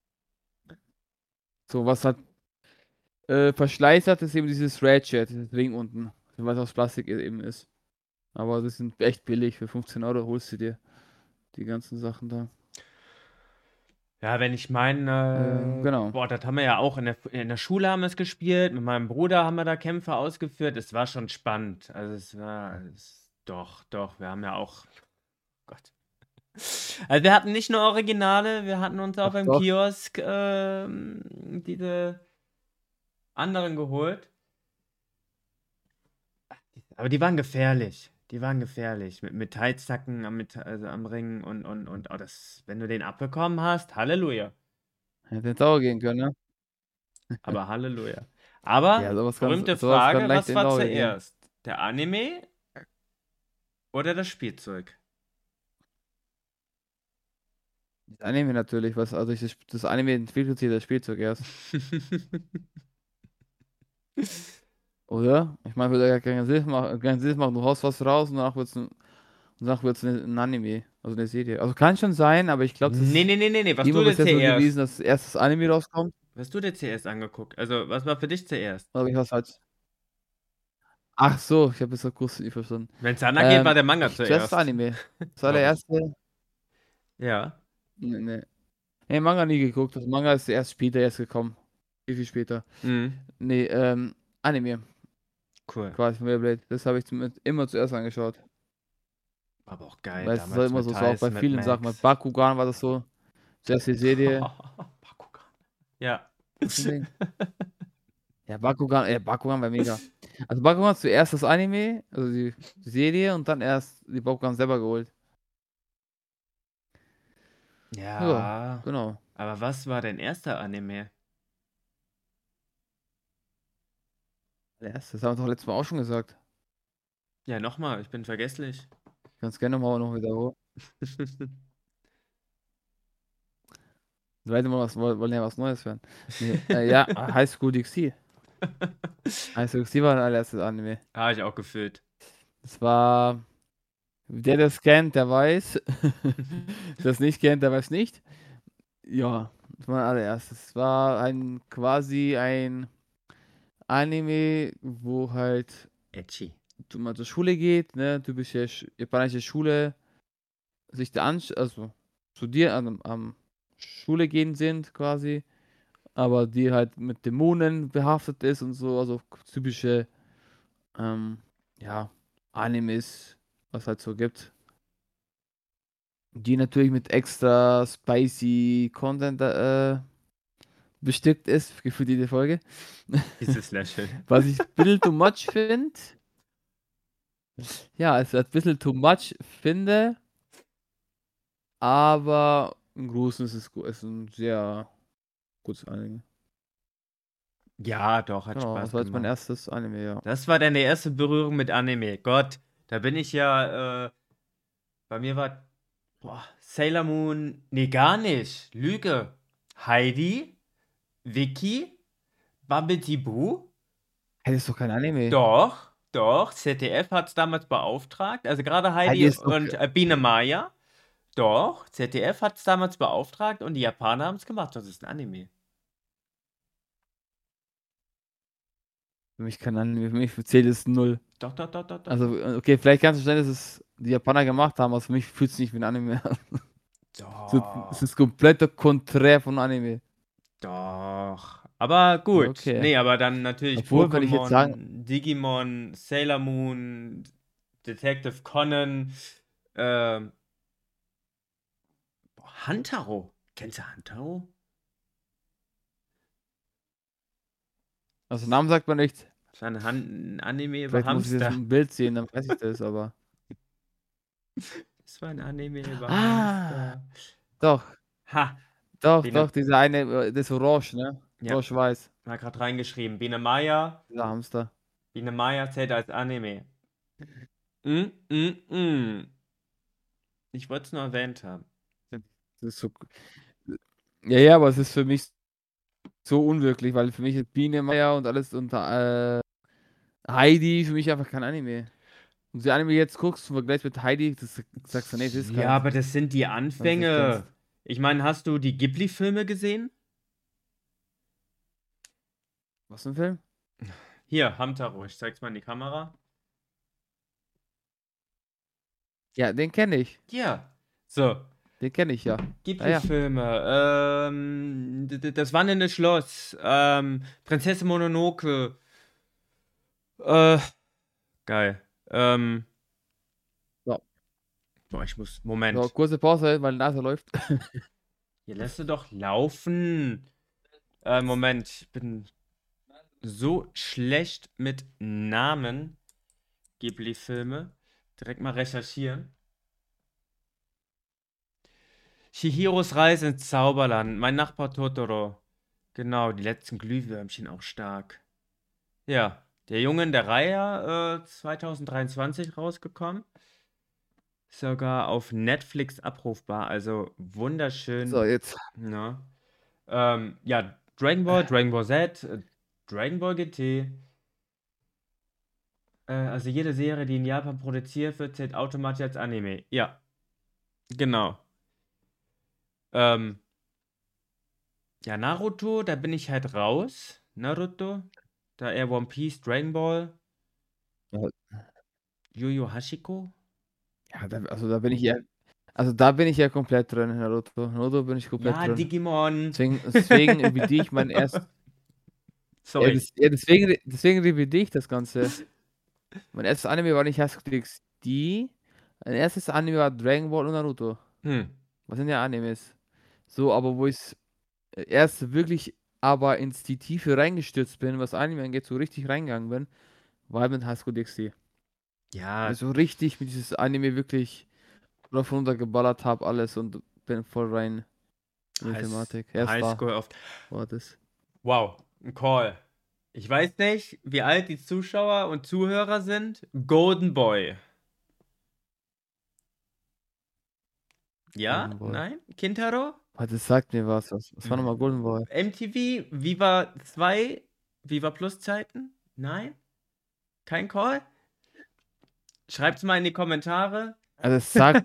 So, was halt äh, Verschleiß hat, ist eben dieses Ratchet, dieses Ring unten. Was aus Plastik e- eben ist. Aber das sind echt billig. Für fünfzehn Euro holst du dir die ganzen Sachen da.
Ja, wenn ich
Ähm,
meine,
genau.
boah, das haben wir ja auch in der, in der Schule haben wir es gespielt. Mit meinem Bruder haben wir da Kämpfe ausgeführt. Es war schon spannend. Also es war, es, doch, doch, wir haben ja auch, Gott. Also wir hatten nicht nur Originale, wir hatten uns auch
Doch,
beim
doch.
Kiosk ähm, diese anderen geholt. Aber die waren gefährlich. Die waren gefährlich. Mit Metallzacken am, Meta also am Ring und, und, und oh, das, wenn du den abbekommen hast, Halleluja.
Hätte ins Auge gehen können, ne?
Aber Halleluja.
Ja,
Aber
sowas kann,
berühmte
sowas kann
Frage,
leicht
was
ins
war
Auge gehen.
zuerst? Der Anime oder das Spielzeug?
Das Anime natürlich, was, also ich, das, das Anime entwickelt sich das Spielzeug erst. Oder? Ich meine, würde ja keinen Sinn machen, keinen Sinn machen. Du haust was raus und danach wird's ein, danach wird's ein, ein Anime. Also eine Serie. Also kann schon sein, aber ich glaube, das
Nee,
ist
nee, nee, nee, nee. Was
immer
du dir
bisher so gewesen,
zuerst?
dass erst das Anime rauskommt.
Was du dir zuerst angeguckt? Also, was war für dich zuerst?
Oder hab ich was falsch? Ach so, ich habe es akustisch nicht verstanden.
Wenn es danach geht, war
Ähm,
der Manga
ich zuerst das
zuerst.
Anime. Das
Glaube ich.
allererste.
Ja.
Nee, nee. Nee, Manga nie geguckt. Das Manga ist erst später erst gekommen. Viel, viel später.
Mhm.
Nee, ähm, Anime.
Cool.
Quasi von Beyblade. Das habe ich zum, immer zuerst angeschaut.
Aber auch geil,
Weil es ist halt
damals
immer
mit
so, so auch
Thais,
bei
mit
vielen Sachen. Bei
Max.
Bakugan war das so. Zuerst die Serie.
Bakugan. Ja.
Was für ein Ding? Ja, Bakugan, ja, Bakugan war mega. Also Bakugan zuerst das Anime, also die Serie und dann erst die Bakugan selber geholt. Ja,
Ja.
genau.
Aber was war dein erster Anime?
Der erste, das haben wir doch letztes Mal auch schon gesagt.
Ja, nochmal, ich bin vergesslich.
Ich kann es gerne nochmal noch wiederholen. Zweite Mal was, woll- wollen ja was Neues hören. Nee, äh, ja, High School D X D. High School D X D war mein allererstes Anime.
Habe ich auch gefühlt.
Das war, der, der es kennt, der weiß. Der es nicht kennt, der weiß nicht. Ja, das war mein allererstes. Es war ein, quasi ein Anime, wo halt
Edgy.
du mal zur Schule geht, ne, typische Sch- japanische Schule, sich da an, also studieren, am, am Schule gehen sind quasi, aber die halt mit Dämonen behaftet ist und so, also typische Ähm, ja, Animes, was halt so gibt. Die natürlich mit extra spicy Content äh, bestückt ist, gefühlt jede Folge.
Dieses Lächeln.
Was ich ein bisschen too much finde. Ja, es ist ein bisschen too much finde, aber im Großen ist es gu- ist ein sehr gutes Anime.
Ja, doch, hat
Genau, das
Spaß
war jetzt mein
gemacht.
erstes Anime, ja.
Das war deine erste Berührung mit Anime. Gott, da bin ich ja, äh, bei mir war, boah, Sailor Moon, nee, gar nicht. Lüge. Heidi, Vicky, Bumblebee Boo.
Hey, das ist doch kein Anime.
Doch, doch, Z D F hat es damals beauftragt. Also gerade
Hey, die
Heidi
ist doch.
und äh, Biene Maya. Doch, Z D F hat es damals beauftragt und die Japaner haben es gemacht. Das ist ein Anime.
Für mich kein Anime, für mich zählt es null.
Doch, doch, doch, doch, doch,
Also,
doch.
äh, okay, vielleicht kannst du verstehen, dass es die Japaner gemacht haben, aber für mich fühlt es nicht wie ein Anime an. So, es
Doch,
ist komplett konträr von Anime.
doch. Aber
Ja,
gut.
okay.
Nee, aber dann natürlich
Obwohl, wenn ich jetzt sagen,
Pokémon, Digimon, Sailor Moon, Detective Conan, ähm, boah, Hantaro. Kennst du Hantaro?
also Namen sagt man nicht.
Das war ein, Han ein Anime über
Vielleicht muss ich jetzt
Hamster.
ein Bild sehen, dann weiß ich das, aber.
Das war ein Anime über
Ah,
Hamster.
doch,
Ha,
doch, doch,
Biene,
dieser eine, äh, das Orange, ne?
ja,
Orange weiß,
mal gerade reingeschrieben. Biene Maya,
dieser Hamster.
Biene Maya zählt als Anime. Mm, mm, mm. Ich wollte es nur erwähnt haben.
Das ist so. Ja, ja, aber es ist für mich so unwirklich, weil für mich ist Biene Meier und alles und äh, Heidi für mich einfach kein Anime. Und die Anime jetzt guckst und vergleichst mit Heidi, das sagst du, nee, das ist
Ja,
keins,
aber das sind die
wenn du es nicht
Anfänge.
kennst.
Ich meine, hast du die Ghibli-Filme gesehen?
Was für ein Film?
Hier, Hamtaro, ich zeig's mal in die Kamera.
Ja, den kenne ich.
Ja. So,
Den kenne ich ja. Ah ja.
Ghibli-Filme. Ähm, d- d- das Wandelnde Schloss. Ähm, Prinzessin Mononoke. Äh, geil. Ähm,
So,
boah, ich muss.
so,
Moment.
kurze Pause, weil die Nase läuft.
Hier lässt du doch laufen. Äh, Moment, ich bin so schlecht mit Namen. Ghibli-Filme. Direkt mal recherchieren. Chihiros Reise ins Zauberland. Mein Nachbar Totoro. Genau, die letzten Glühwürmchen auch stark. Ja, der Junge in der Reihe, äh, zwanzig dreiundzwanzig rausgekommen. Sogar auf Netflix abrufbar, also
So,
wunderschön.
jetzt.
Ne? Ähm, ja, Dragon Ball, Dragon Ball Z, äh, Dragon Ball G T. Äh, also jede Serie, die in Japan produziert wird, zählt automatisch als Anime. Ja, genau. Ähm, ja, Naruto, da bin ich halt raus. Naruto, da eher One Piece, Dragon Ball,
Ja,
Yu Yu Hashiko.
ja, da, also da bin ich ja. Also da bin ich ja komplett drin, Naruto. Naruto bin ich komplett
Ja,
drin.
Digimon.
Deswegen, deswegen revidiere ich mein erst. Ja,
Sorry.
das, ja deswegen, deswegen revidiere ich das Ganze. Mein erstes Anime war nicht High School D X D. Mein erstes Anime war Dragon Ball und Naruto.
Hm.
Was sind ja Animes? So, aber wo ich erst wirklich aber ins die Tiefe reingestürzt bin, was Anime angeht, so richtig reingegangen bin, war halt mit High School D X D. Weil
Ja,
ich so richtig mit dieses Anime wirklich rauf und runter geballert habe, alles und bin voll rein in die
High,
Thematik. Erst da
Highschool oft.
war das.
Wow, ein Call. Ich weiß nicht, wie alt die Zuschauer und Zuhörer sind. Golden Boy. Ja?
Golden Boy.
Nein? Kintaro?
Ah, das sagt mir was. Was, was war nochmal Golden Boy?
M T V? Viva zwei? Viva Plus Zeiten? Nein? Kein Call? Schreibt's mal in die Kommentare.
Also es sagt,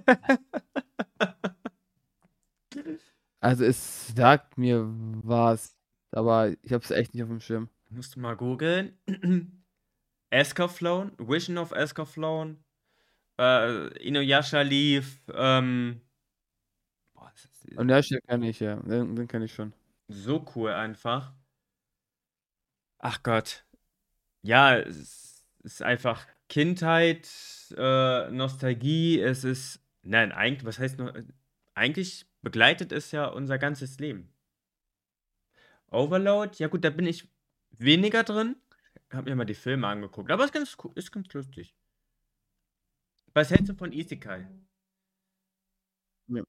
also es sagt mir was, aber ich habe es echt nicht auf dem Schirm.
Musst du mal googeln. Escaflowne, Vision of Escaflowne, äh, Inuyasha Leaf, ähm, boah, das ist
Und ja, den kenne ich, ja. Den, den kenne ich schon.
so cool einfach. Ach Gott. Ja, es- ist einfach Kindheit, äh, Nostalgie, es ist nein, eigentlich was heißt no eigentlich begleitet es ja unser ganzes Leben. Overload, ja gut, da bin ich weniger drin. Habe mir mal die Filme angeguckt, aber ist ganz co ist ganz lustig. Was hältst du von Isekai?
Ja.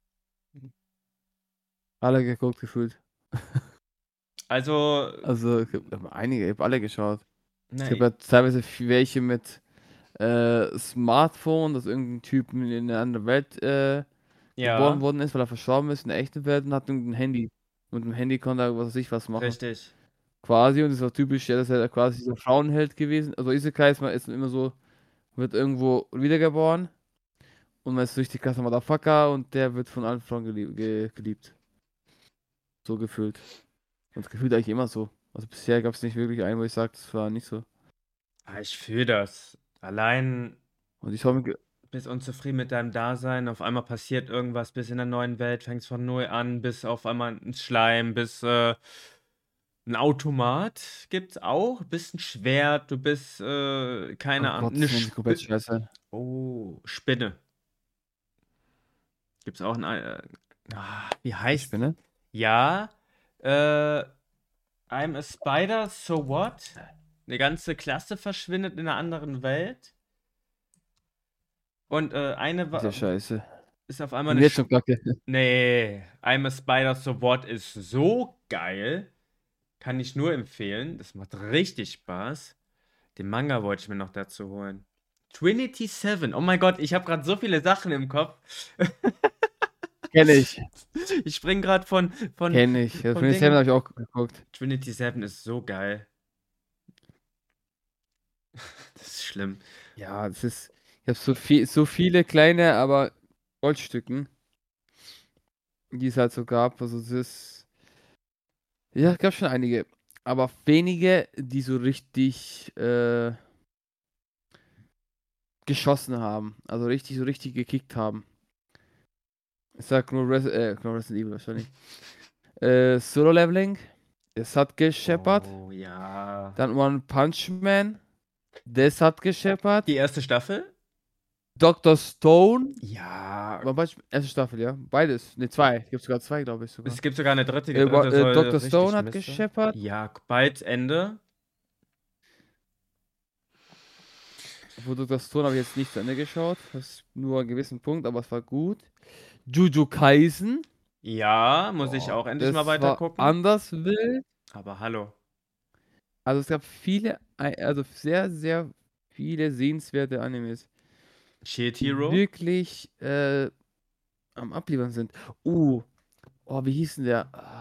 Alle geguckt gefühlt.
Also,
Also, ich habe einige, ich habe alle geschaut. Es
na
gibt ja teilweise v welche mit, äh, Smartphone, dass irgendein Typ in eine andere Welt, äh, geboren
ja,
worden ist, weil er verstorben ist in der echten Welt und hat irgend 'n Handy. Und mit dem Handy konnte er, was weiß ich, was machen.
richtig.
Quasi, und das war typisch, ja, das ist ja quasi so 'n Frauenheld gewesen. Also, Isekai ist, man ist immer so, wird irgendwo wiedergeboren und man ist richtig krasser Motherfucker und der wird von allen Frauen gelieb ge geliebt. So gefühlt. Und gefühlt eigentlich immer so. Also, bisher gab's nicht wirklich einen, wo ich sage, das war nicht so.
Ah, ich fühle das. Allein
Und ich schaue mir ge
bist unzufrieden mit deinem Dasein, auf einmal passiert irgendwas, bist in der neuen Welt, fängst von null an, bis auf einmal 'n Schleim, bis, äh 'n Automat gibt's auch, bist 'n Schwert, du bist, äh,
oh
keine Ahnung,
Gott,
'ne
das finde ich komplett
Spi
scheiße.
oh, Spinne. Gibt's auch 'n ei äh, ah, wie
'Ne
heißt
Spinne?
ja, äh, I'm a spider, so what? 'Ne ganze Klasse verschwindet in 'ner anderen Welt. Und, äh, eine
Ist ja
wa w
scheiße.
ist auf einmal
Finde
'ne
jetzt
Sch
schon kacke.
ne, I'm a spider, so what ist so geil. Kann ich nur empfehlen. Das macht richtig Spaß. Den Manga wollte ich mir noch dazu holen. Trinity Seven. Oh mein Gott, ich habe grad so viele Sachen im Kopf.
Kenne ich.
Ich springe grad von von
Kenne ich. Ja,
von
Trinity Seven
Dingen
habe ich auch geguckt.
Trinity Seven ist so geil. Das ist schlimm.
Ja, das ist, ich habe so viel so viele kleine, aber Goldstücken, die es halt so gab. Also, das ist ja, gab schon einige, aber wenige, die so richtig, äh geschossen haben. Also, richtig so richtig gekickt haben. Ich sage nur Resi äh, nur Resident Evil wahrscheinlich. Äh, Solo Leveling, das hat gescheppert.
Oh, ja.
Dann One Punch Man, das hat gescheppert.
Die erste Staffel?
Doctor Stone.
Ja.
One Punch erste Staffel, ja. Beides. Ne, zwei. Gibt sogar zwei, glaube ich sogar.
Es gibt sogar 'ne dritte, die
Äh, wa
dritte
äh,
soll
Doctor
richtig
Stone hat
Mist sein.
gescheppert.
Ja, k bald Ende.
Obwohl Doctor Stone habe ich jetzt nicht zu Ende geschaut. Das nur an gewissen Punkt, aber es war gut. Jujutsu Kaisen.
Ja, muss ich
Boah,
auch endlich mal
das war
weitergucken.
anders wild.
Aber hallo.
Also, es gab viele, ei also, sehr, sehr viele sehenswerte Animes,
Shield
die
Hero?
wirklich, äh, am Abliefern sind. Uh, oh, wie hieß 'n der? Ah.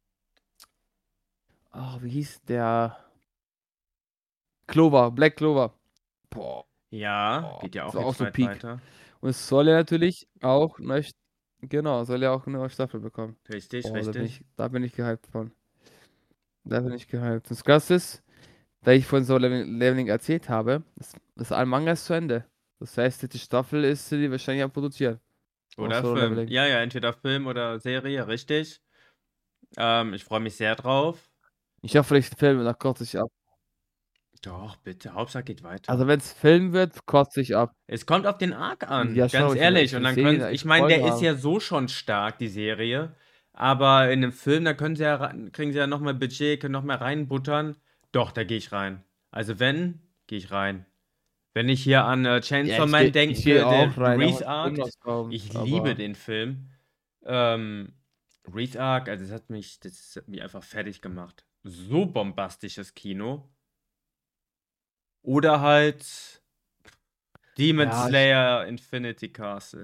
Ah, wie hieß der? Clover, Black Clover. Boah,
Ja,
boah,
geht ja
das
auch
war auch
jetzt
so
bald
Peak.
weiter.
Und es soll ja natürlich auch neu st genau, soll ja auch 'ne neue Staffel bekommen.
Richtig,
Boah, da bin
richtig.
ich da bin ich gehypt von. Da bin ich gehypt. Das Krasse ist, da ich von Solo Level Leveling erzählt habe, das das ein Manga ist zu Ende. Das heißt, die Staffel ist sie wahrscheinlich am Produzieren von
Oder
Solo
Film.
Leveling.
Ja, ja, entweder Film oder Serie, richtig. Ähm, ich freue mich sehr drauf.
Ich hoffe, ich Film, da kotze ich ab.
Doch, bitte, Hauptsache geht weiter.
Also, wenn's Film wird, kotze ich ab.
Es kommt auf den Arc
Ja,
an,
schon,
ganz
aber ich will
ehrlich.
ich
Und
will
dann
sehen,
können
ich
ich
will
meine,
Folgen
der ist
haben.
ja so schon stark, die Serie. Aber in 'nem Film, da können sie ja rei kriegen sie ja noch mehr Budget, können noch mehr reinbuttern. Doch, da gehe ich rein. Also, wenn, gehe ich rein. Wenn ich hier an, äh,
Ja,
Chainsaw
ich
Man
gehe ich gehe
denke, der
auch rein, auch
Reese
wenn Film
Arc,
rauskommt,
ich liebe
aber
den Film. Ähm, Reese Arc, also, das hat mich das hat mich einfach fertig gemacht. So bombastisches Kino. Oder halt Demon
Ja, ich
Slayer Infinity Castle.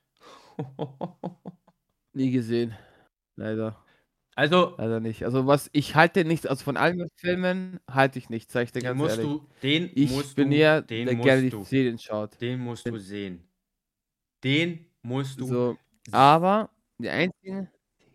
nie gesehen, leider.
Also
Leider nicht. Also, was ich halte nichts, also, von allen Filmen halte ich nichts, sage ich dir
Den
ganz
musst
ehrlich.
du den
Ich
musst
bin
du
eher,
den
der gerne
musst
die
du
Serien schaut.
den musst du
Bin
sehen. Den musst du
So,
s
aber die einzigen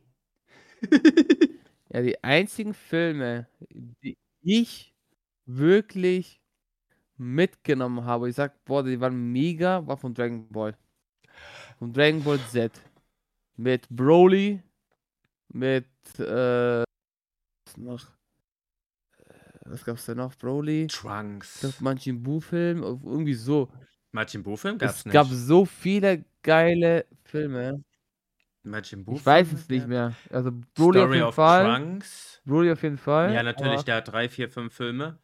ja, die einzigen Filme, die ich wirklich mitgenommen habe, ich sage: „Boah, die waren mega“, war von Dragon Ball. Von Dragon Ball Z. Mit Broly, mit, äh, was noch? was gab's da noch? Broly? Ich glaube,
Trunks.
Majin Buu-Film, irgendwie so.
Majin Buu-Film gab's
Es gab
nicht.
so viele geile Filme.
Majin
Ich weiß
Buu-Filme
es nicht
gab
mehr. Also Broly auf
Story
jeden
of
Fall.
Trunks.
Broly auf jeden Fall.
Ja, natürlich,
Aber
der hat drei, vier, fünf Filme.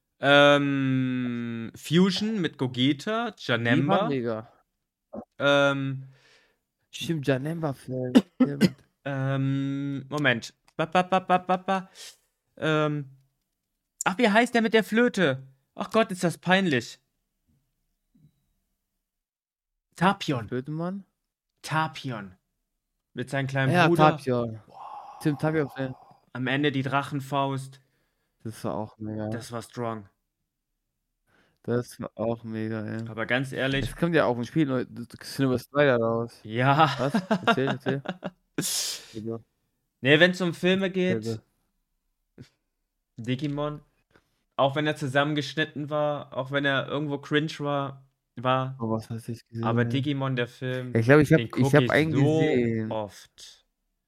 Ähm, Fusion mit Gogeta,
die waren
Janemba.
mega.
Ähm,
Stimmt, Janemba-Film. Stimmt.
ähm, Moment. Ba, ba, ba, ba, ba, ba. Ähm, ach, wie heißt der mit der Flöte? Ach Gott, ist das peinlich. Tapion.
Flötenmann?
Tapion. Mit seinem kleinen
Ja,
Bruder.
Tapion. Tim Tapion-Film.
Am Ende die Drachenfaust.
Das war auch mega.
Das war strong.
Das war auch mega, ja.
Aber ganz ehrlich.
Es kommt ja auch ein Spiel, neu- Cinema Strider raus.
Ja.
Was? Erzähl, erzähl. Bitte.
Nee, wenn es um Filme geht,
Bitte.
Digimon, auch wenn er zusammengeschnitten war, auch wenn er irgendwo cringe war, war,
Oh, was hast du nicht gesehen?
aber
ey?
Digimon, der Film,
Ich glaube, ich habe
den
ich
gucke
hab
ich
einen
so
gesehen.
oft.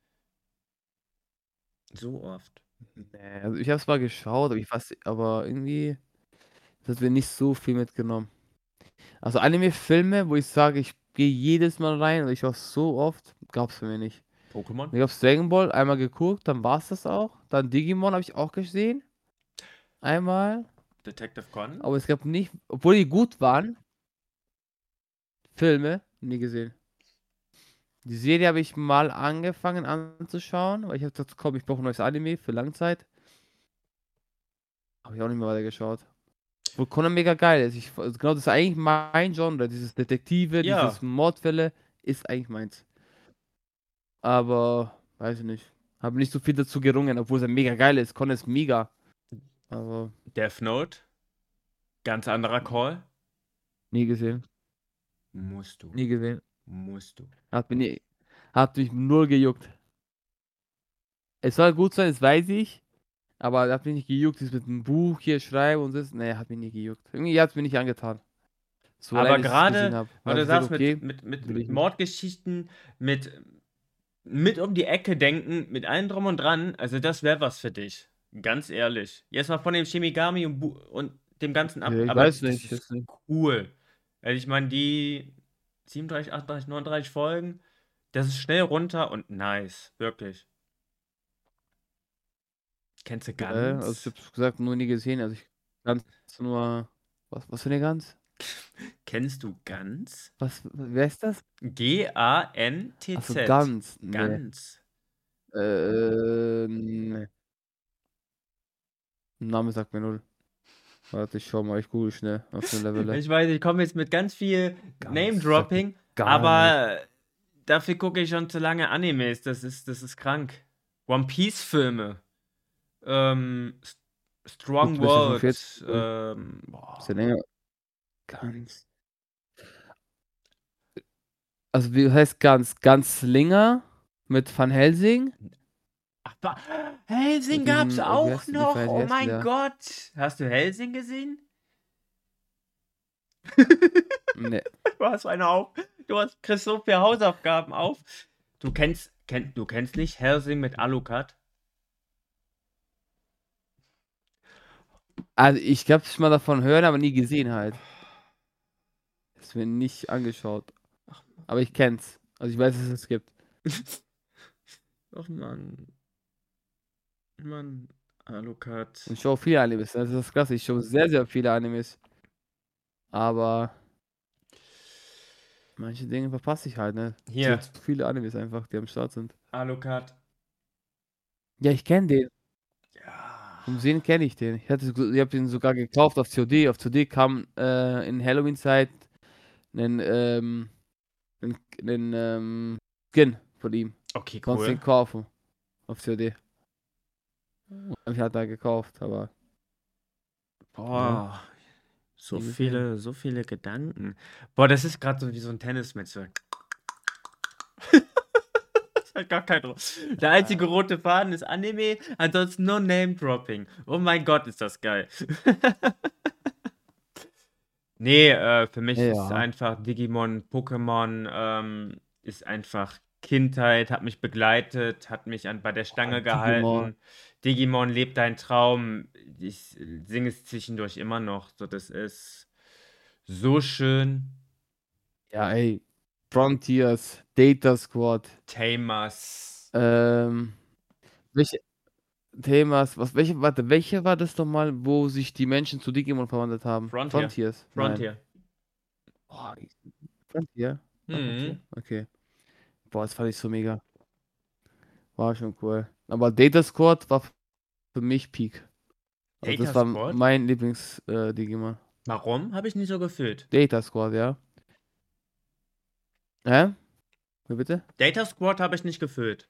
So oft.
Nee, also ich habe es mal geschaut, aber ich weiß, aber irgendwie das hat mir nicht so viel mitgenommen. Also Anime-Filme, wo ich sage, ich gehe jedes Mal rein und ich schaue so oft, gab's für mich nicht.
Pokémon?
Ich habe Dragon Ball einmal geguckt, dann war's das auch. Dann Digimon habe ich auch gesehen. Einmal.
Detective Conan?
Aber es gab nicht, obwohl die gut waren, Filme, nie gesehen. Die Serie habe ich mal angefangen anzuschauen, weil ich habe gesagt, komm, ich brauche ein neues Anime für Langzeit. Habe ich auch nicht mehr weitergeschaut. Obwohl Conan mega geil ist. Ich, also genau, das ist eigentlich mein Genre. Dieses Detektive,
Ja.
dieses Mordfälle ist eigentlich meins. Aber, weiß ich nicht. Habe nicht so viel dazu gerungen, obwohl es ja mega geil ist. Conan ist mega. Aber
Death Note? Ganz anderer Call?
nie gesehen.
Musst du.
Nie gesehen.
Musst du.
Hat mich, nie, hat mich null gejuckt. Es soll gut sein, das weiß ich. Aber hat mich nicht gejuckt, das mit dem Buch hier schreiben und das. Nee, hat mich nicht gejuckt. Irgendwie hat es mir nicht angetan. So
Aber
allein, dass ich es gesehen
gerade,
habe.
weil
Hab
du
ich gesagt,
sagst,
okay,
mit, mit,
will
mit
ich nicht.
Mordgeschichten, mit, mit um die Ecke denken, mit allem drum und dran, also das wäre was für dich. Ganz ehrlich. Jetzt mal von dem Shinigami und, Bu und dem ganzen ab,
Ja, ich
aber
weiß
das
nicht.
ist
Das nicht.
cool. Also ich meine, die siebenunddreißig, achtunddreißig, neununddreißig Folgen, das ist schnell runter und nice. Wirklich. Kennst du
Ja, also
Gans?
ich hab's gesagt, nur nie gesehen. Also ich ganz nur. Was, was für eine Gans?
Kennst du Gans?
Was, wer ist das?
G A N T
Achso,
Z.
Gans. Nee.
Gans.
Äh, nee. Name sagt mir null. Warte, ich schau mal, ich google schnell auf dem Level.
Ich weiß, ich komme jetzt mit ganz viel
Gans,
Name-Dropping,
gar
aber dafür gucke ich schon zu lange Animes. Das ist, das ist krank. One Piece-Filme. Ähm, S- Strong
Gut, PlayStation
World.
vierzig.
Ähm,
Ist ja länger. Gans. Also wie heißt Gans? Ganslinger mit Van Helsing?
ach, ba- Helsing
Mit
gab's
diesem, äh, wie
auch
heißt- wie
noch.
heißt- wie
Oh
heißt
mein
der?
Gott. Hast du Helsing gesehen?
Nee.
Du hast eine auf. Du hast kriegst so viele Hausaufgaben auf. Du kennst, kenn, du kennst nicht Helsing mit Alucard?
Also ich hab's schon mal davon hören, aber nie gesehen halt. Ist mir nicht angeschaut. Aber ich kenn's. Also ich weiß, dass es gibt.
Ach Mann. Mann, Alucard.
Und ich schaue viele Animes. Das ist das Krasse. Ich schaue sehr, sehr viele Animes. Aber manche Dinge verpasse ich halt, ne?
Hier.
Es sind zu viele Animes einfach, die am Start sind.
Alucard.
Ja, ich kenne den.
Ja.
Vom Sehen kenne ich den. Ich hatte, ich habe den sogar gekauft auf C O D. Auf C O D kam äh, in Halloween-Zeit ein, ähm, ein, ein ähm, Skin von ihm.
Okay,
Konntest
cool.
den kaufen. Auf C O D. Hab ich halt da gekauft, aber.
Boah. So
Nie gesehen.
viele, so viele Gedanken. Boah, das ist gerade so wie so ein Tennismatch. So. Das hat gar keinen. Der einzige rote Faden ist Anime, ansonsten nur Name-Dropping. Oh mein Gott, ist das geil. Nee, äh, für mich
Ja.
ist einfach Digimon, Pokémon, ähm, ist einfach Kindheit, hat mich begleitet, hat mich an, bei der Stange
Oh, Digimon.
gehalten. Digimon lebt dein Traum. Ich singe es zwischendurch immer noch. So, das ist so schön.
Ja, ey. Frontiers, Data Squad.
Tamers.
Ähm, welche Themas, was, welche, warte, welche war das nochmal, wo sich die Menschen zu Digimon verwandelt haben?
Frontier.
Frontiers? Nein.
Frontier.
Boah, ich- Frontier? War Frontier?
Mhm.
Okay. Boah, das fand ich so mega. War schon cool. Aber Data Squad war für mich Peak. Also
Data
das war
Squad?
mein Lieblings-Digimon.
Warum? Habe ich nie so gefühlt.
Data Squad, ja. Hä? Wie bitte?
Data Squad habe ich nicht gefühlt.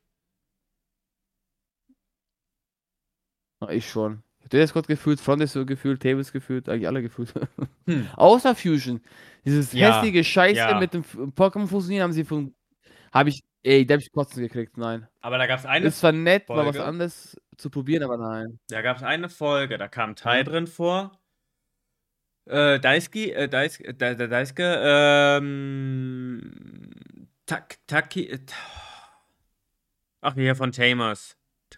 Ah, ich schon. Data Squad gefühlt, Frontiers so gefühlt, Tables gefühlt, eigentlich alle gefühlt.
Hm.
Außer Fusion. Dieses
Ja,
hässliche Scheiße
ja.
mit dem F- Pokémon fusionieren haben sie von. Habe ich. Ey, da hab ich Kotzen gekriegt, nein.
Aber da gab es eine
Es war nett, mal was
Folge.
anderes zu probieren, aber nein.
Da gab es eine Folge, da kam Tai
Ja.
drin vor. Äh, Daisuke, äh, Daisuke, Da- Da- Daisuke, ähm, Tak, Taki, äh, ta- ach, hier von Tamers.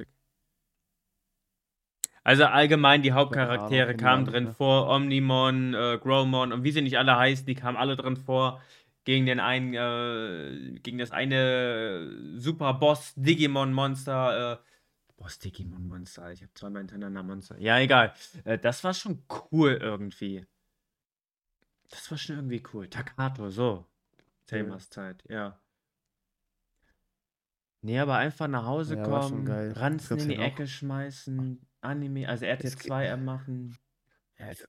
Also allgemein die
Keine Ahnung,
Hauptcharaktere
kenn die
kamen
Namen nicht
drin
mehr.
vor. Omnimon, äh, Growlmon und wie sie nicht alle heißen, die kamen alle drin vor. Gegen den einen, äh, gegen das eine Superboss Digimon-Monster. Äh, Boss Digimon-Monster. Ich habe zweimal hintereinander Monster. Ja, egal. Äh, das war schon cool irgendwie. Das war schon irgendwie cool. Takato, so. Tamers Zeit, ja. Nee, aber einfach nach Hause
Ja, war schon
kommen,
geil. Was
Ranzen
gab's
in
hier
die
noch?
Ecke schmeißen, Anime, also R T
Es, gi-
zwei machen.
ja, es,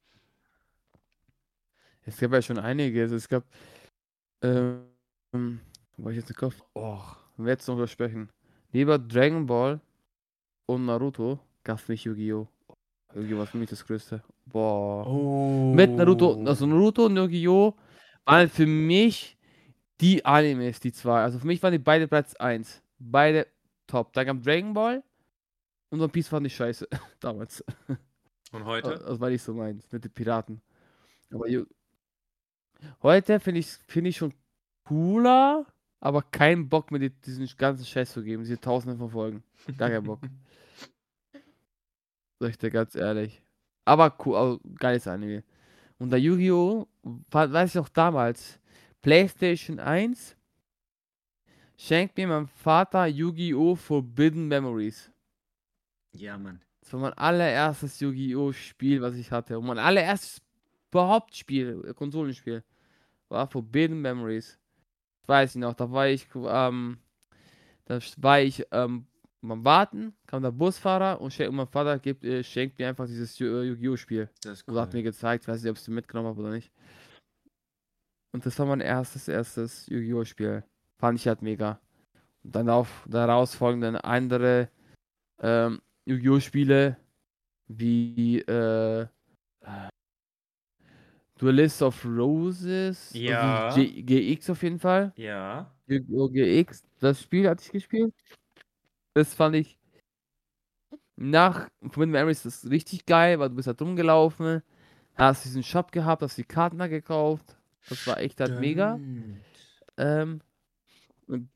es gab ja schon einiges. Es gab. Ähm, wo ich jetzt den Kopf. Oh, wenn wir jetzt noch drüber sprechen. Neben Dragon Ball und Naruto gab es mich Yu-Gi-Oh! Yu-Gi-Oh! War für mich das Größte. Boah. Mit Naruto, also
Oh.
Naruto und Yu-Gi-Oh! Waren für mich die Animes, die zwei. Also für mich waren die beide Platz eins. Beide top. Da kam Dragon Ball und One Piece fand ich scheiße. Damals.
Und heute?
Das war nicht so meins. Mit den Piraten. Aber Yu- heute finde ich finde ich schon cooler, aber keinen Bock mir die, diesen ganzen Scheiß zu geben. Diese Tausende von Folgen. Gar keinen Bock. Sag ich dir ganz ehrlich. Aber cool, also, geiles Anime. Und der Yu-Gi-Oh! War, weiß ich noch damals. PlayStation eins schenkt mir mein Vater Yu-Gi-Oh! Forbidden Memories.
Ja, Mann.
Das war mein allererstes Yu-Gi-Oh! Spiel, was ich hatte. Und mein allererstes überhaupt Spiel, äh, Konsolenspiel, war Forbidden Memories. Das weiß ich noch. Da war ich, ähm, da war ich ähm, beim Warten, kam der Busfahrer und, schenkt, und mein Vater gibt, äh, schenkt mir einfach dieses Yu- äh, Yu-Gi-Oh! Spiel.
Das ist
Und hat
cool.
mir gezeigt, weiß nicht, ob ich es mitgenommen habe oder nicht. Und das war mein erstes, erstes Yu-Gi-Oh! Spiel. Fand ich halt mega. Und dann auf daraus folgenden andere ähm, Yu-Gi-Oh! Spiele wie äh, Duelist of Roses, also
Ja,
G G X auf jeden Fall.
ja.
Yu-Gi-Oh! G X, das Spiel hatte ich gespielt. Das fand ich nach Forbidden Memories das richtig geil, weil du bist halt rumgelaufen, hast diesen Shop gehabt, hast die Karten da gekauft. Das war echt halt mega.
Stimmt.
Ähm, und,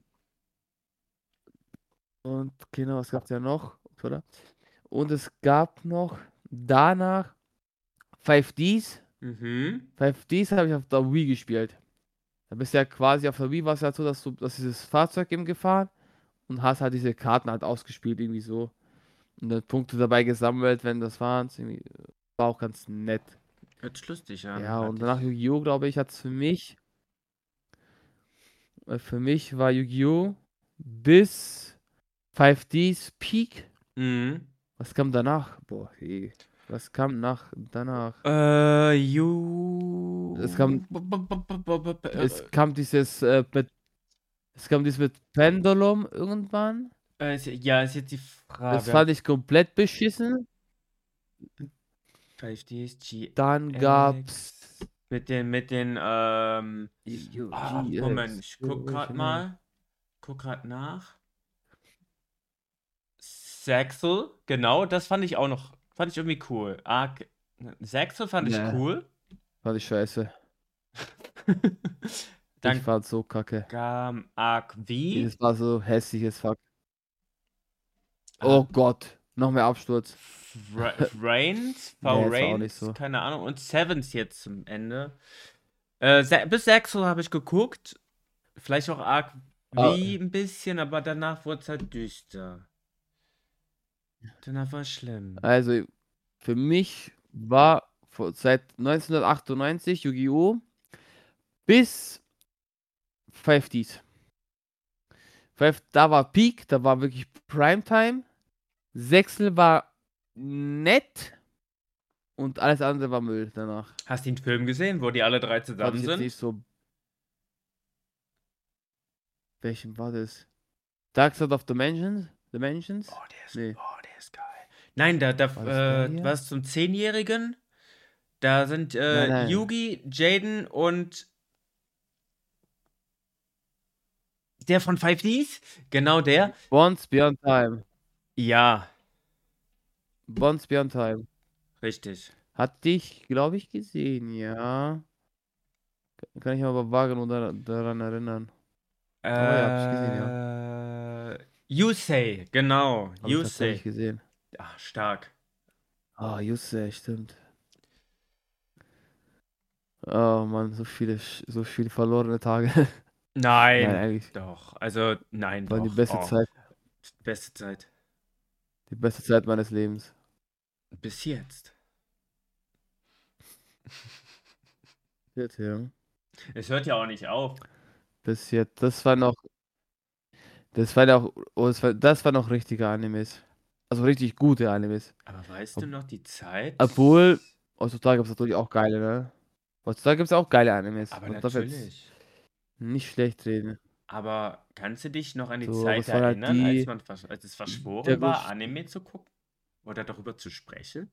und genau, was gab's ja noch, oder? Und es gab noch danach fünf Ds.
Mhm.
fünf Ds habe ich auf der Wii gespielt. Da bist du ja quasi auf der Wii, war es ja so, dass du dass dieses Fahrzeug eben gefahren und hast halt diese Karten halt ausgespielt, irgendwie so. Und dann Punkte dabei gesammelt, wenn das waren. Irgendwie, war auch ganz nett.
Hört sich lustig an.
Ja, und
Hatte
danach
ich.
Yu-Gi-Oh! Glaube ich, hat es für mich, äh, für mich war Yu-Gi-Oh! Bis fünf Ds Peak.
Mhm.
Was kam danach? Boah, hey. Was kam nach danach?
Äh, you.
Es kam,
B- b- b- b- b- b- b-
es kam dieses, äh, mit, es kam dieses mit Pendulum irgendwann.
äh, ist, ja, ist jetzt die
Das
Frage.
fand ich komplett beschissen.
fünf D S G
Dann
X.
gab's
Mit den, mit den, ähm.
Yu-Gi-Oh!
Ah,
G
Moment,
X.
ich guck grad
Original.
mal. Guck grad nach. Saxel, genau, das fand ich auch noch. Fand ich irgendwie cool. Arc. Saxel fand ich
Nee,
cool.
fand ich scheiße.
Dann
Ich fand so kacke.
kam Arc V.
Das war so hässliches Fuck.
Ah,
Oh Gott, noch mehr Absturz.
Fra- Reigns, V
Nee, das war auch nicht
Reigns,
so.
keine Ahnung. Und Sevens jetzt zum Ende. Äh, se- bis sechs habe ich geguckt. Vielleicht auch Arc V
Ah,
ein bisschen, aber danach wurde es halt düster. Danach war es schlimm.
Also, für mich war vor- seit neunzehnhundertachtundneunzig Yu-Gi-Oh! Bis fünfziger. Fünf- Da war Peak, da war wirklich Primetime. Sechsel war nett und alles andere war Müll danach.
Hast du den Film gesehen, wo die alle drei
Fand
zusammen
ich jetzt
sind?
nicht so. Welchen war das? Dark Side of Dimensions? Dimensions?
Oh, der ist,
Nee.
oh, der ist geil. Nein, da, da
War das der
äh,
hier?
was zum Zehnjährigen. Da sind äh,
Nein, nein.
Yugi, Jaden und der von Five Ds. Genau der.
Once Beyond Time.
Ja,
Once Beyond Time.
richtig.
Hat dich, glaube ich, gesehen, ja. Kann ich mich aber vage nur dar- daran erinnern. Aber ja, hab ich gesehen, ja.
Äh, Yusei, genau.
Habe ich tatsächlich
Yusei.
gesehen.
Ach, stark.
Ah, Juste, stimmt. Oh Mann, so viele, Sch- so viele verlorene Tage. Nein,
Nein,
eigentlich
doch. Also, nein,
war die
doch.
beste
Oh,
Zeit,
beste Zeit.
die beste Zeit meines Lebens.
Bis jetzt.
Jetzt, ja.
Es hört ja auch nicht auf.
Bis jetzt. Das war noch, das war noch, oh, das war, das war noch richtige Animes. Also richtig gute Animes.
Aber weißt du
Ob,
noch die Zeit?
obwohl, heutzutage gibt es natürlich auch geile, ne? Heutzutage gibt es auch geile Animes.
Aber
Man darf jetzt
natürlich.
nicht schlecht reden.
Aber kannst du dich noch an die
So, aber
Zeit
es waren halt
erinnern, als
die,
man versch als es
der
verschworen war,
größte.
Anime zu gucken? Oder darüber zu sprechen?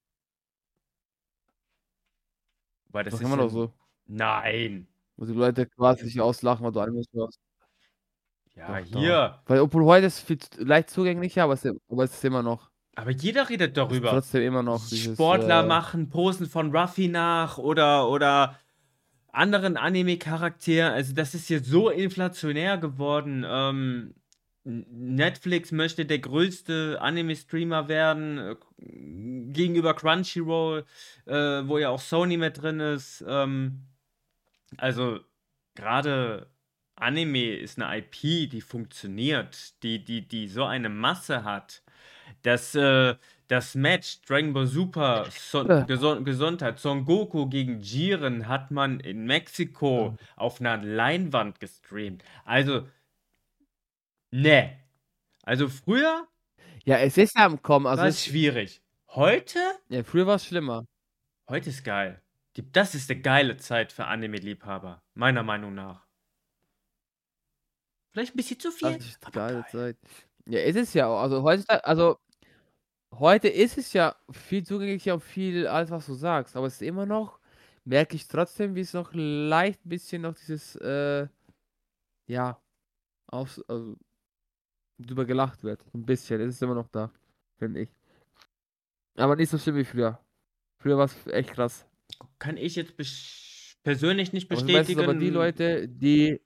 Weil das
Das
ist
kann man
ja.
doch so.
Nein.
Wo die Leute quasi sich auslachen, weil du Animes schaust.
Ja,
Doch, doch.
hier.
Weil, obwohl heute ist es viel zu- leicht zugänglicher, aber es, aber es ist immer noch.
Aber jeder redet
Es ist
darüber.
trotzdem immer noch dieses.
Sportler
Äh,
machen Posen von Ruffy nach oder, oder anderen Anime-Charakteren. Also das ist jetzt so inflationär geworden. Ähm, N- Netflix möchte der größte Anime-Streamer werden, äh, gegenüber Crunchyroll, äh, wo ja auch Sony mit drin ist. Ähm, also gerade Anime ist eine I P, die funktioniert, die, die, die so eine Masse hat. Das, äh, das Match Dragon Ball Super Son
äh,
Geson Gesundheit, Son Goku gegen Jiren hat man in Mexiko auf einer Leinwand gestreamt. Also, ne. Also früher
ja, es ist am Kommen. Also
war es
es,
schwierig. Heute?
ja, früher war es schlimmer.
Heute ist geil. Die, das ist eine geile Zeit für Anime-Liebhaber, meiner Meinung nach. Vielleicht ein bisschen zu
Das
viel,
ist die
aber
geile
geil.
Zeit. Ja, ist es ja auch. Also heutzutage, also heute ist es ja viel zugänglicher und viel alles, was du sagst. Aber es ist immer noch, merke ich trotzdem, wie es noch leicht ein bisschen noch dieses, äh, ja, aufs, also, drüber gelacht wird. Ein bisschen. Es ist immer noch da, finde ich. Aber nicht so schlimm wie früher. Früher war es echt krass.
Kann ich jetzt besch- persönlich nicht
Aber es sind meistens aber die
bestätigen.
Leute, die.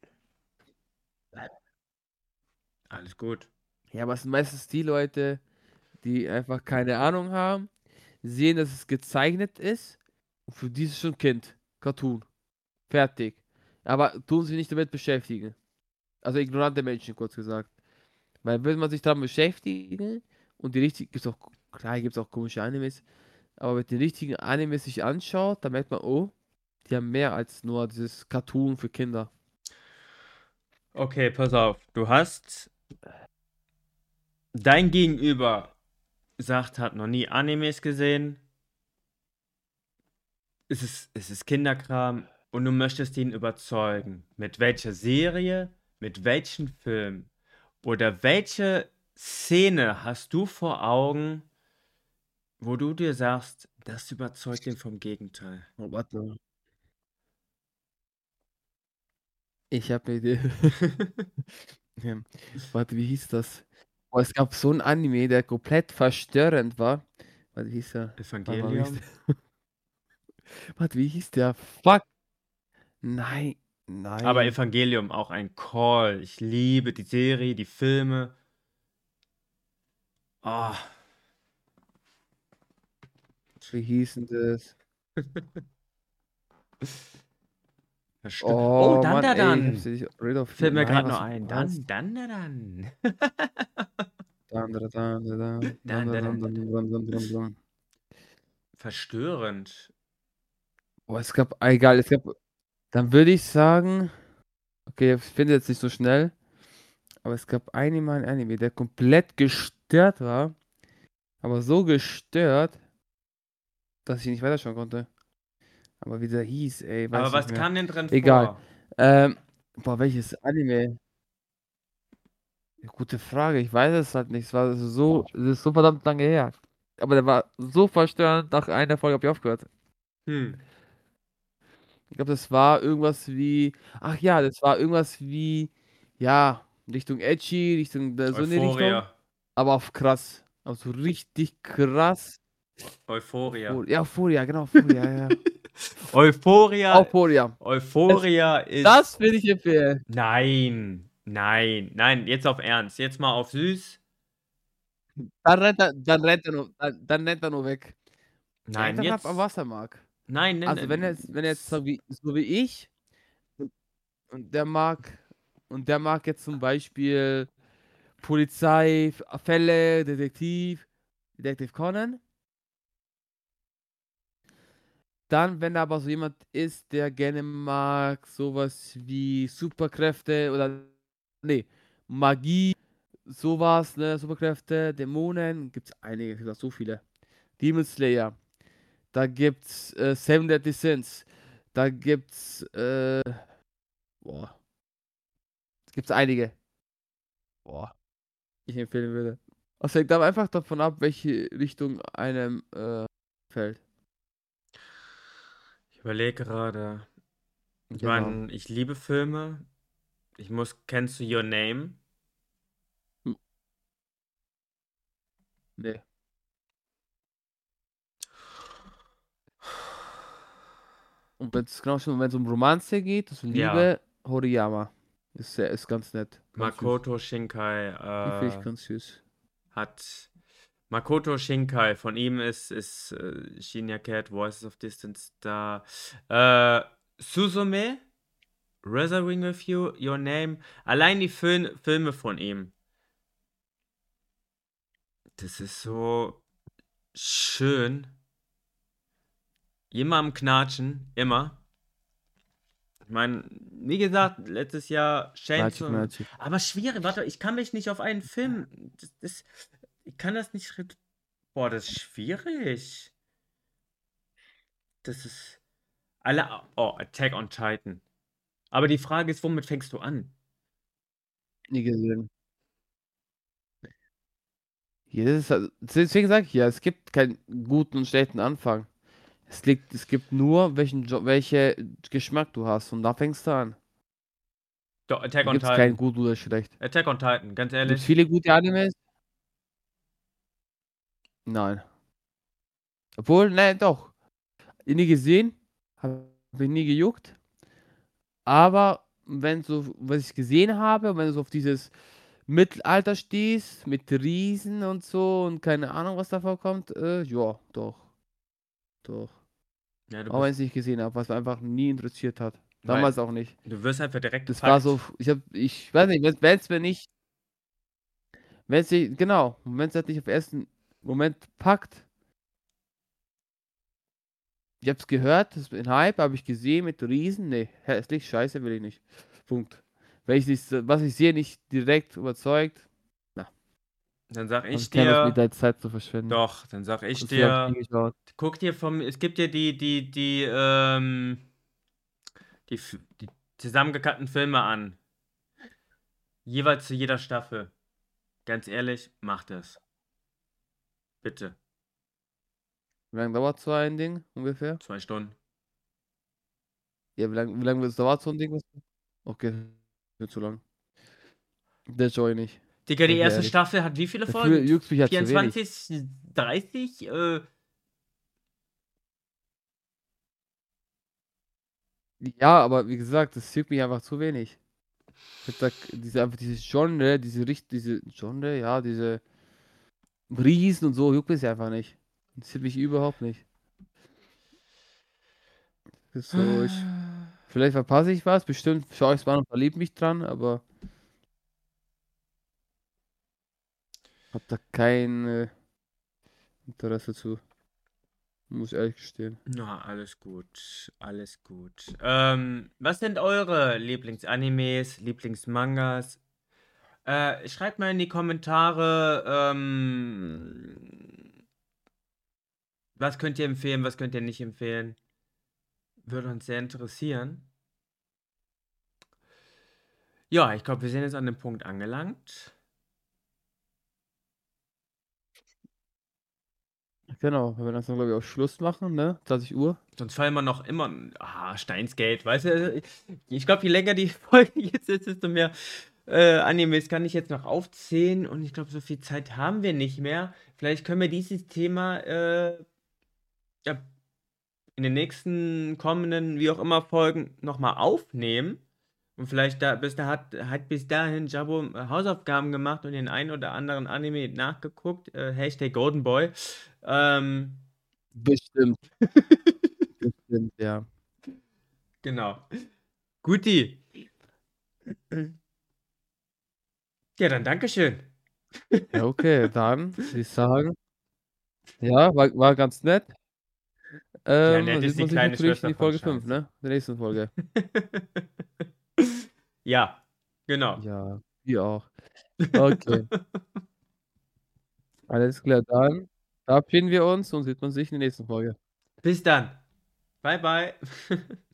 Alles gut.
Ja, aber es sind meistens die Leute, die einfach keine Ahnung haben, sehen, dass es gezeichnet ist und für die ist es schon Kind. Cartoon. Fertig. Aber tun sich nicht damit beschäftigen. Also ignorante Menschen, kurz gesagt. Weil wenn man sich daran beschäftigen und die richtigen, gibt's auch, klar gibt es auch komische Animes, aber mit den richtigen Animes sich anschaut, dann merkt man, oh, die haben mehr als nur dieses Cartoon für Kinder.
Okay, pass auf. Du hast dein Gegenüber sagt, hat noch nie Animes gesehen. Es ist, es ist Kinderkram und du möchtest ihn überzeugen. Mit welcher Serie, mit welchem Film oder welche Szene hast du vor Augen, wo du dir sagst, das überzeugt ihn vom Gegenteil?
Oh, warte. Ich habe eine Idee. Ähm, Warte, wie hieß das? Oh, es gab so ein Anime, der komplett verstörend war. Warte, wie hieß der? Warte mal, wie hieß
Evangelium?
der? Warte, wie hieß der? Fuck. Nein.
Aber
Nein.
Evangelium auch ein Call. Ich liebe die Serie, die Filme. Oh.
Wie hieß denn das?
Verstö oh,
Oh
dann
Mann,
da
ey, ich hab's
dann.
nicht Rid of
Fällt
You.
mir
Nein,
gerade
was
noch ein.
was?
Dann, dann da dann.
Dann, da, dann, da, dann, dann,
Dann,
da,
da
dann,
dann, da
dann,
dann.
dann, dann, dann, dann.
Verstörend.
Oh, es gab, ah, egal, es gab, dann würde ich sagen, okay, ich finde jetzt nicht so schnell, aber es gab einen Mal ein Anime, der komplett gestört war, aber so gestört, dass ich nicht weiterschauen konnte. Aber wie der hieß, ey, weiß
Aber
ich nicht
was
mehr.
kam denn drin
Egal.
vor?
Ähm, boah, welches Anime? Gute Frage, ich weiß es halt nicht. Es war so, es ist so verdammt lange her. Aber der war so verstörend, nach einer Folge habe ich aufgehört.
Hm.
Ich glaube, das war irgendwas wie, ach ja, das war irgendwas wie, ja, Richtung Edgy, Richtung, äh, so in die Richtung.
Euphoria.
Aber auf krass. Aber so richtig krass.
Euphoria.
Euphoria, ja, Euphoria, genau, Euphoria, ja. ja.
Euphoria.
Euphoria. Das,
Euphoria ist.
das will ich empfehlen.
Nein. Nein. Nein. Jetzt auf Ernst. Jetzt mal auf süß.
Dann rennt er, dann rennt er nur, dann, dann rennt er nur weg. Ja,
Nein,
einfach ab am
jetzt.
Wasser mag.
Nein, nein,
Also wenn er
nein.
jetzt, wenn er jetzt so wie, so wie ich und und der mag und der mag jetzt zum Beispiel Polizei, Fälle, Detektiv, Detective Conan. Dann, wenn er aber so jemand ist, der gerne mag, sowas wie Superkräfte oder nee, Magie, sowas, ne, Superkräfte, Dämonen, gibt's einige, es gibt auch so viele. Demon Slayer, da gibt's äh, Seven Deadly Sins, da gibt's äh, boah, gibt's einige. Boah, ich empfehlen würde. Es hängt aber einfach davon ab, welche Richtung einem äh, fällt.
Ich überlege gerade. Ich
Genau.
meine, ich liebe Filme. Ich muss. Kennst du Your Name?
Hm, nee. Und wenn es genau schon, wenn es um Romanze geht, also
Ja.
Liebe, Horiyama. Ist sehr, ist ganz nett. Ganz süß.
Makoto Shinkai
Die finde ich
äh,
ganz süß.
hat. Makoto Shinkai, von ihm ist, ist äh, Shinya Cat, Voices of Distance da. Äh, Suzume, Reserving with You, Your Name. Allein die Fil Filme von ihm. Das ist so schön. Immer am Knatschen, immer. Ich meine, wie gesagt, letztes Jahr
Magic,
Chainsaw.
Magic.
Aber schwierig, warte, ich kann mich nicht auf einen Film. Das, das, ich kann das nicht. re- Boah, das ist schwierig. Das ist. Alle. Oh, Attack on Titan. Aber die Frage ist, womit fängst du an?
Nie gesehen. Hier ist es halt, deswegen sage ich ja, es gibt keinen guten und schlechten Anfang. Es liegt, es gibt nur, welchen jo welche Geschmack du hast. Und da fängst du an.
Doch, Attack
Hier
on
gibt es keinen
Titan.
gut oder schlecht.
Attack on Titan, ganz
Gibt es
ehrlich.
viele gute Animes? Nein. Obwohl, nein, doch. Nie gesehen. Habe ich nie gejuckt. Aber wenn so, was ich gesehen habe, wenn du so auf dieses Mittelalter stehst, mit Riesen und so und keine Ahnung, was da vorkommt, äh, ja, doch. Doch.
Ja, du
Auch wenn ich
bist.
es nicht gesehen habe, was mich einfach nie interessiert hat.
Weil
Damals auch nicht.
du wirst einfach direkt
Das war so,
gepackt.
ich hab, ich weiß nicht, wenn es mir nicht, wenn es nicht, genau, wenn es halt nicht auf den ersten Moment packt, ich hab's gehört, das ist ein Hype, habe ich gesehen mit Riesen, nee, hässlich, scheiße, will ich nicht. Punkt. Wenn ich nicht, was ich sehe, nicht direkt überzeugt, na,
Dann sag
habe
ich
ich keine Lust, mir
dir.
da Zeit zu verschwenden.
Doch, dann sag ich
Deswegen habe ich nie
dir.
geschaut.
Guck dir vom. Es gibt dir die, die, die, ähm. Die, F- die zusammengekackten Filme an. Jeweils zu jeder Staffel. Ganz ehrlich, mach das. Bitte.
Wie lange dauert so ein Ding ungefähr?
Zwei Stunden.
Ja, wie lange wie lang dauert so ein Ding? Okay, nicht zu lang. Das schaue ich nicht.
Digga, die
Sag ich dir
erste
ehrlich.
Staffel hat wie viele
Dafür
Folgen?
juckt mich halt zu wenig.
vierundzwanzig, dreißig? Äh,
Ja, aber wie gesagt, das juckt mich einfach zu wenig. Ich habe da k diese einfach dieses Genre, diese richt diese Genre, ja, diese Riesen und so juckt mich einfach nicht. Interessiert mich überhaupt nicht. Ist so, ich vielleicht verpasse ich was, bestimmt schaue ich's mal und verliebe mich dran, aber habe da kein, äh, Interesse zu. Muss ich ehrlich gestehen.
Na, alles gut, alles gut. Ähm, was sind eure Lieblingsanimes, Lieblingsmangas? Äh, schreibt mal in die Kommentare, ähm, was könnt ihr empfehlen, was könnt ihr nicht empfehlen? Würde uns sehr interessieren. Ja, ich glaube, wir sind jetzt an dem Punkt angelangt.
Genau, wir werden das dann, glaube ich, auch Schluss machen, ne? zwanzig Uhr.
Sonst fallen wir noch immer. Ah, Steins Gate, weißt du? Ich glaube, je länger die Folge jetzt ist, desto mehr äh, Animes kann ich jetzt noch aufzählen. Und ich glaube, so viel Zeit haben wir nicht mehr. Vielleicht können wir dieses Thema äh, ja, in den nächsten kommenden, wie auch immer, Folgen nochmal aufnehmen. Und vielleicht da, bis da hat, hat bis dahin Jabo äh, Hausaufgaben gemacht und den einen oder anderen Anime nachgeguckt. Äh, Hashtag Golden Boy. Ähm,
Bestimmt, bestimmt, ja.
genau. Guti. Ja, dann Dankeschön.
Ja, okay, dann würde ich sagen, ja, war war ganz nett.
Ja,
Ähm,
nett
dann
ist
sieht
die
man sich
kleine
natürlich in
Schwester
die
von
Folge fünf,
Scheiße.
ne? Der nächsten Folge.
Ja, genau.
Ja, wir auch. Okay, alles klar, dann verabschieden wir uns und sieht man sich in der nächsten Folge.
Bis dann. Bye, bye.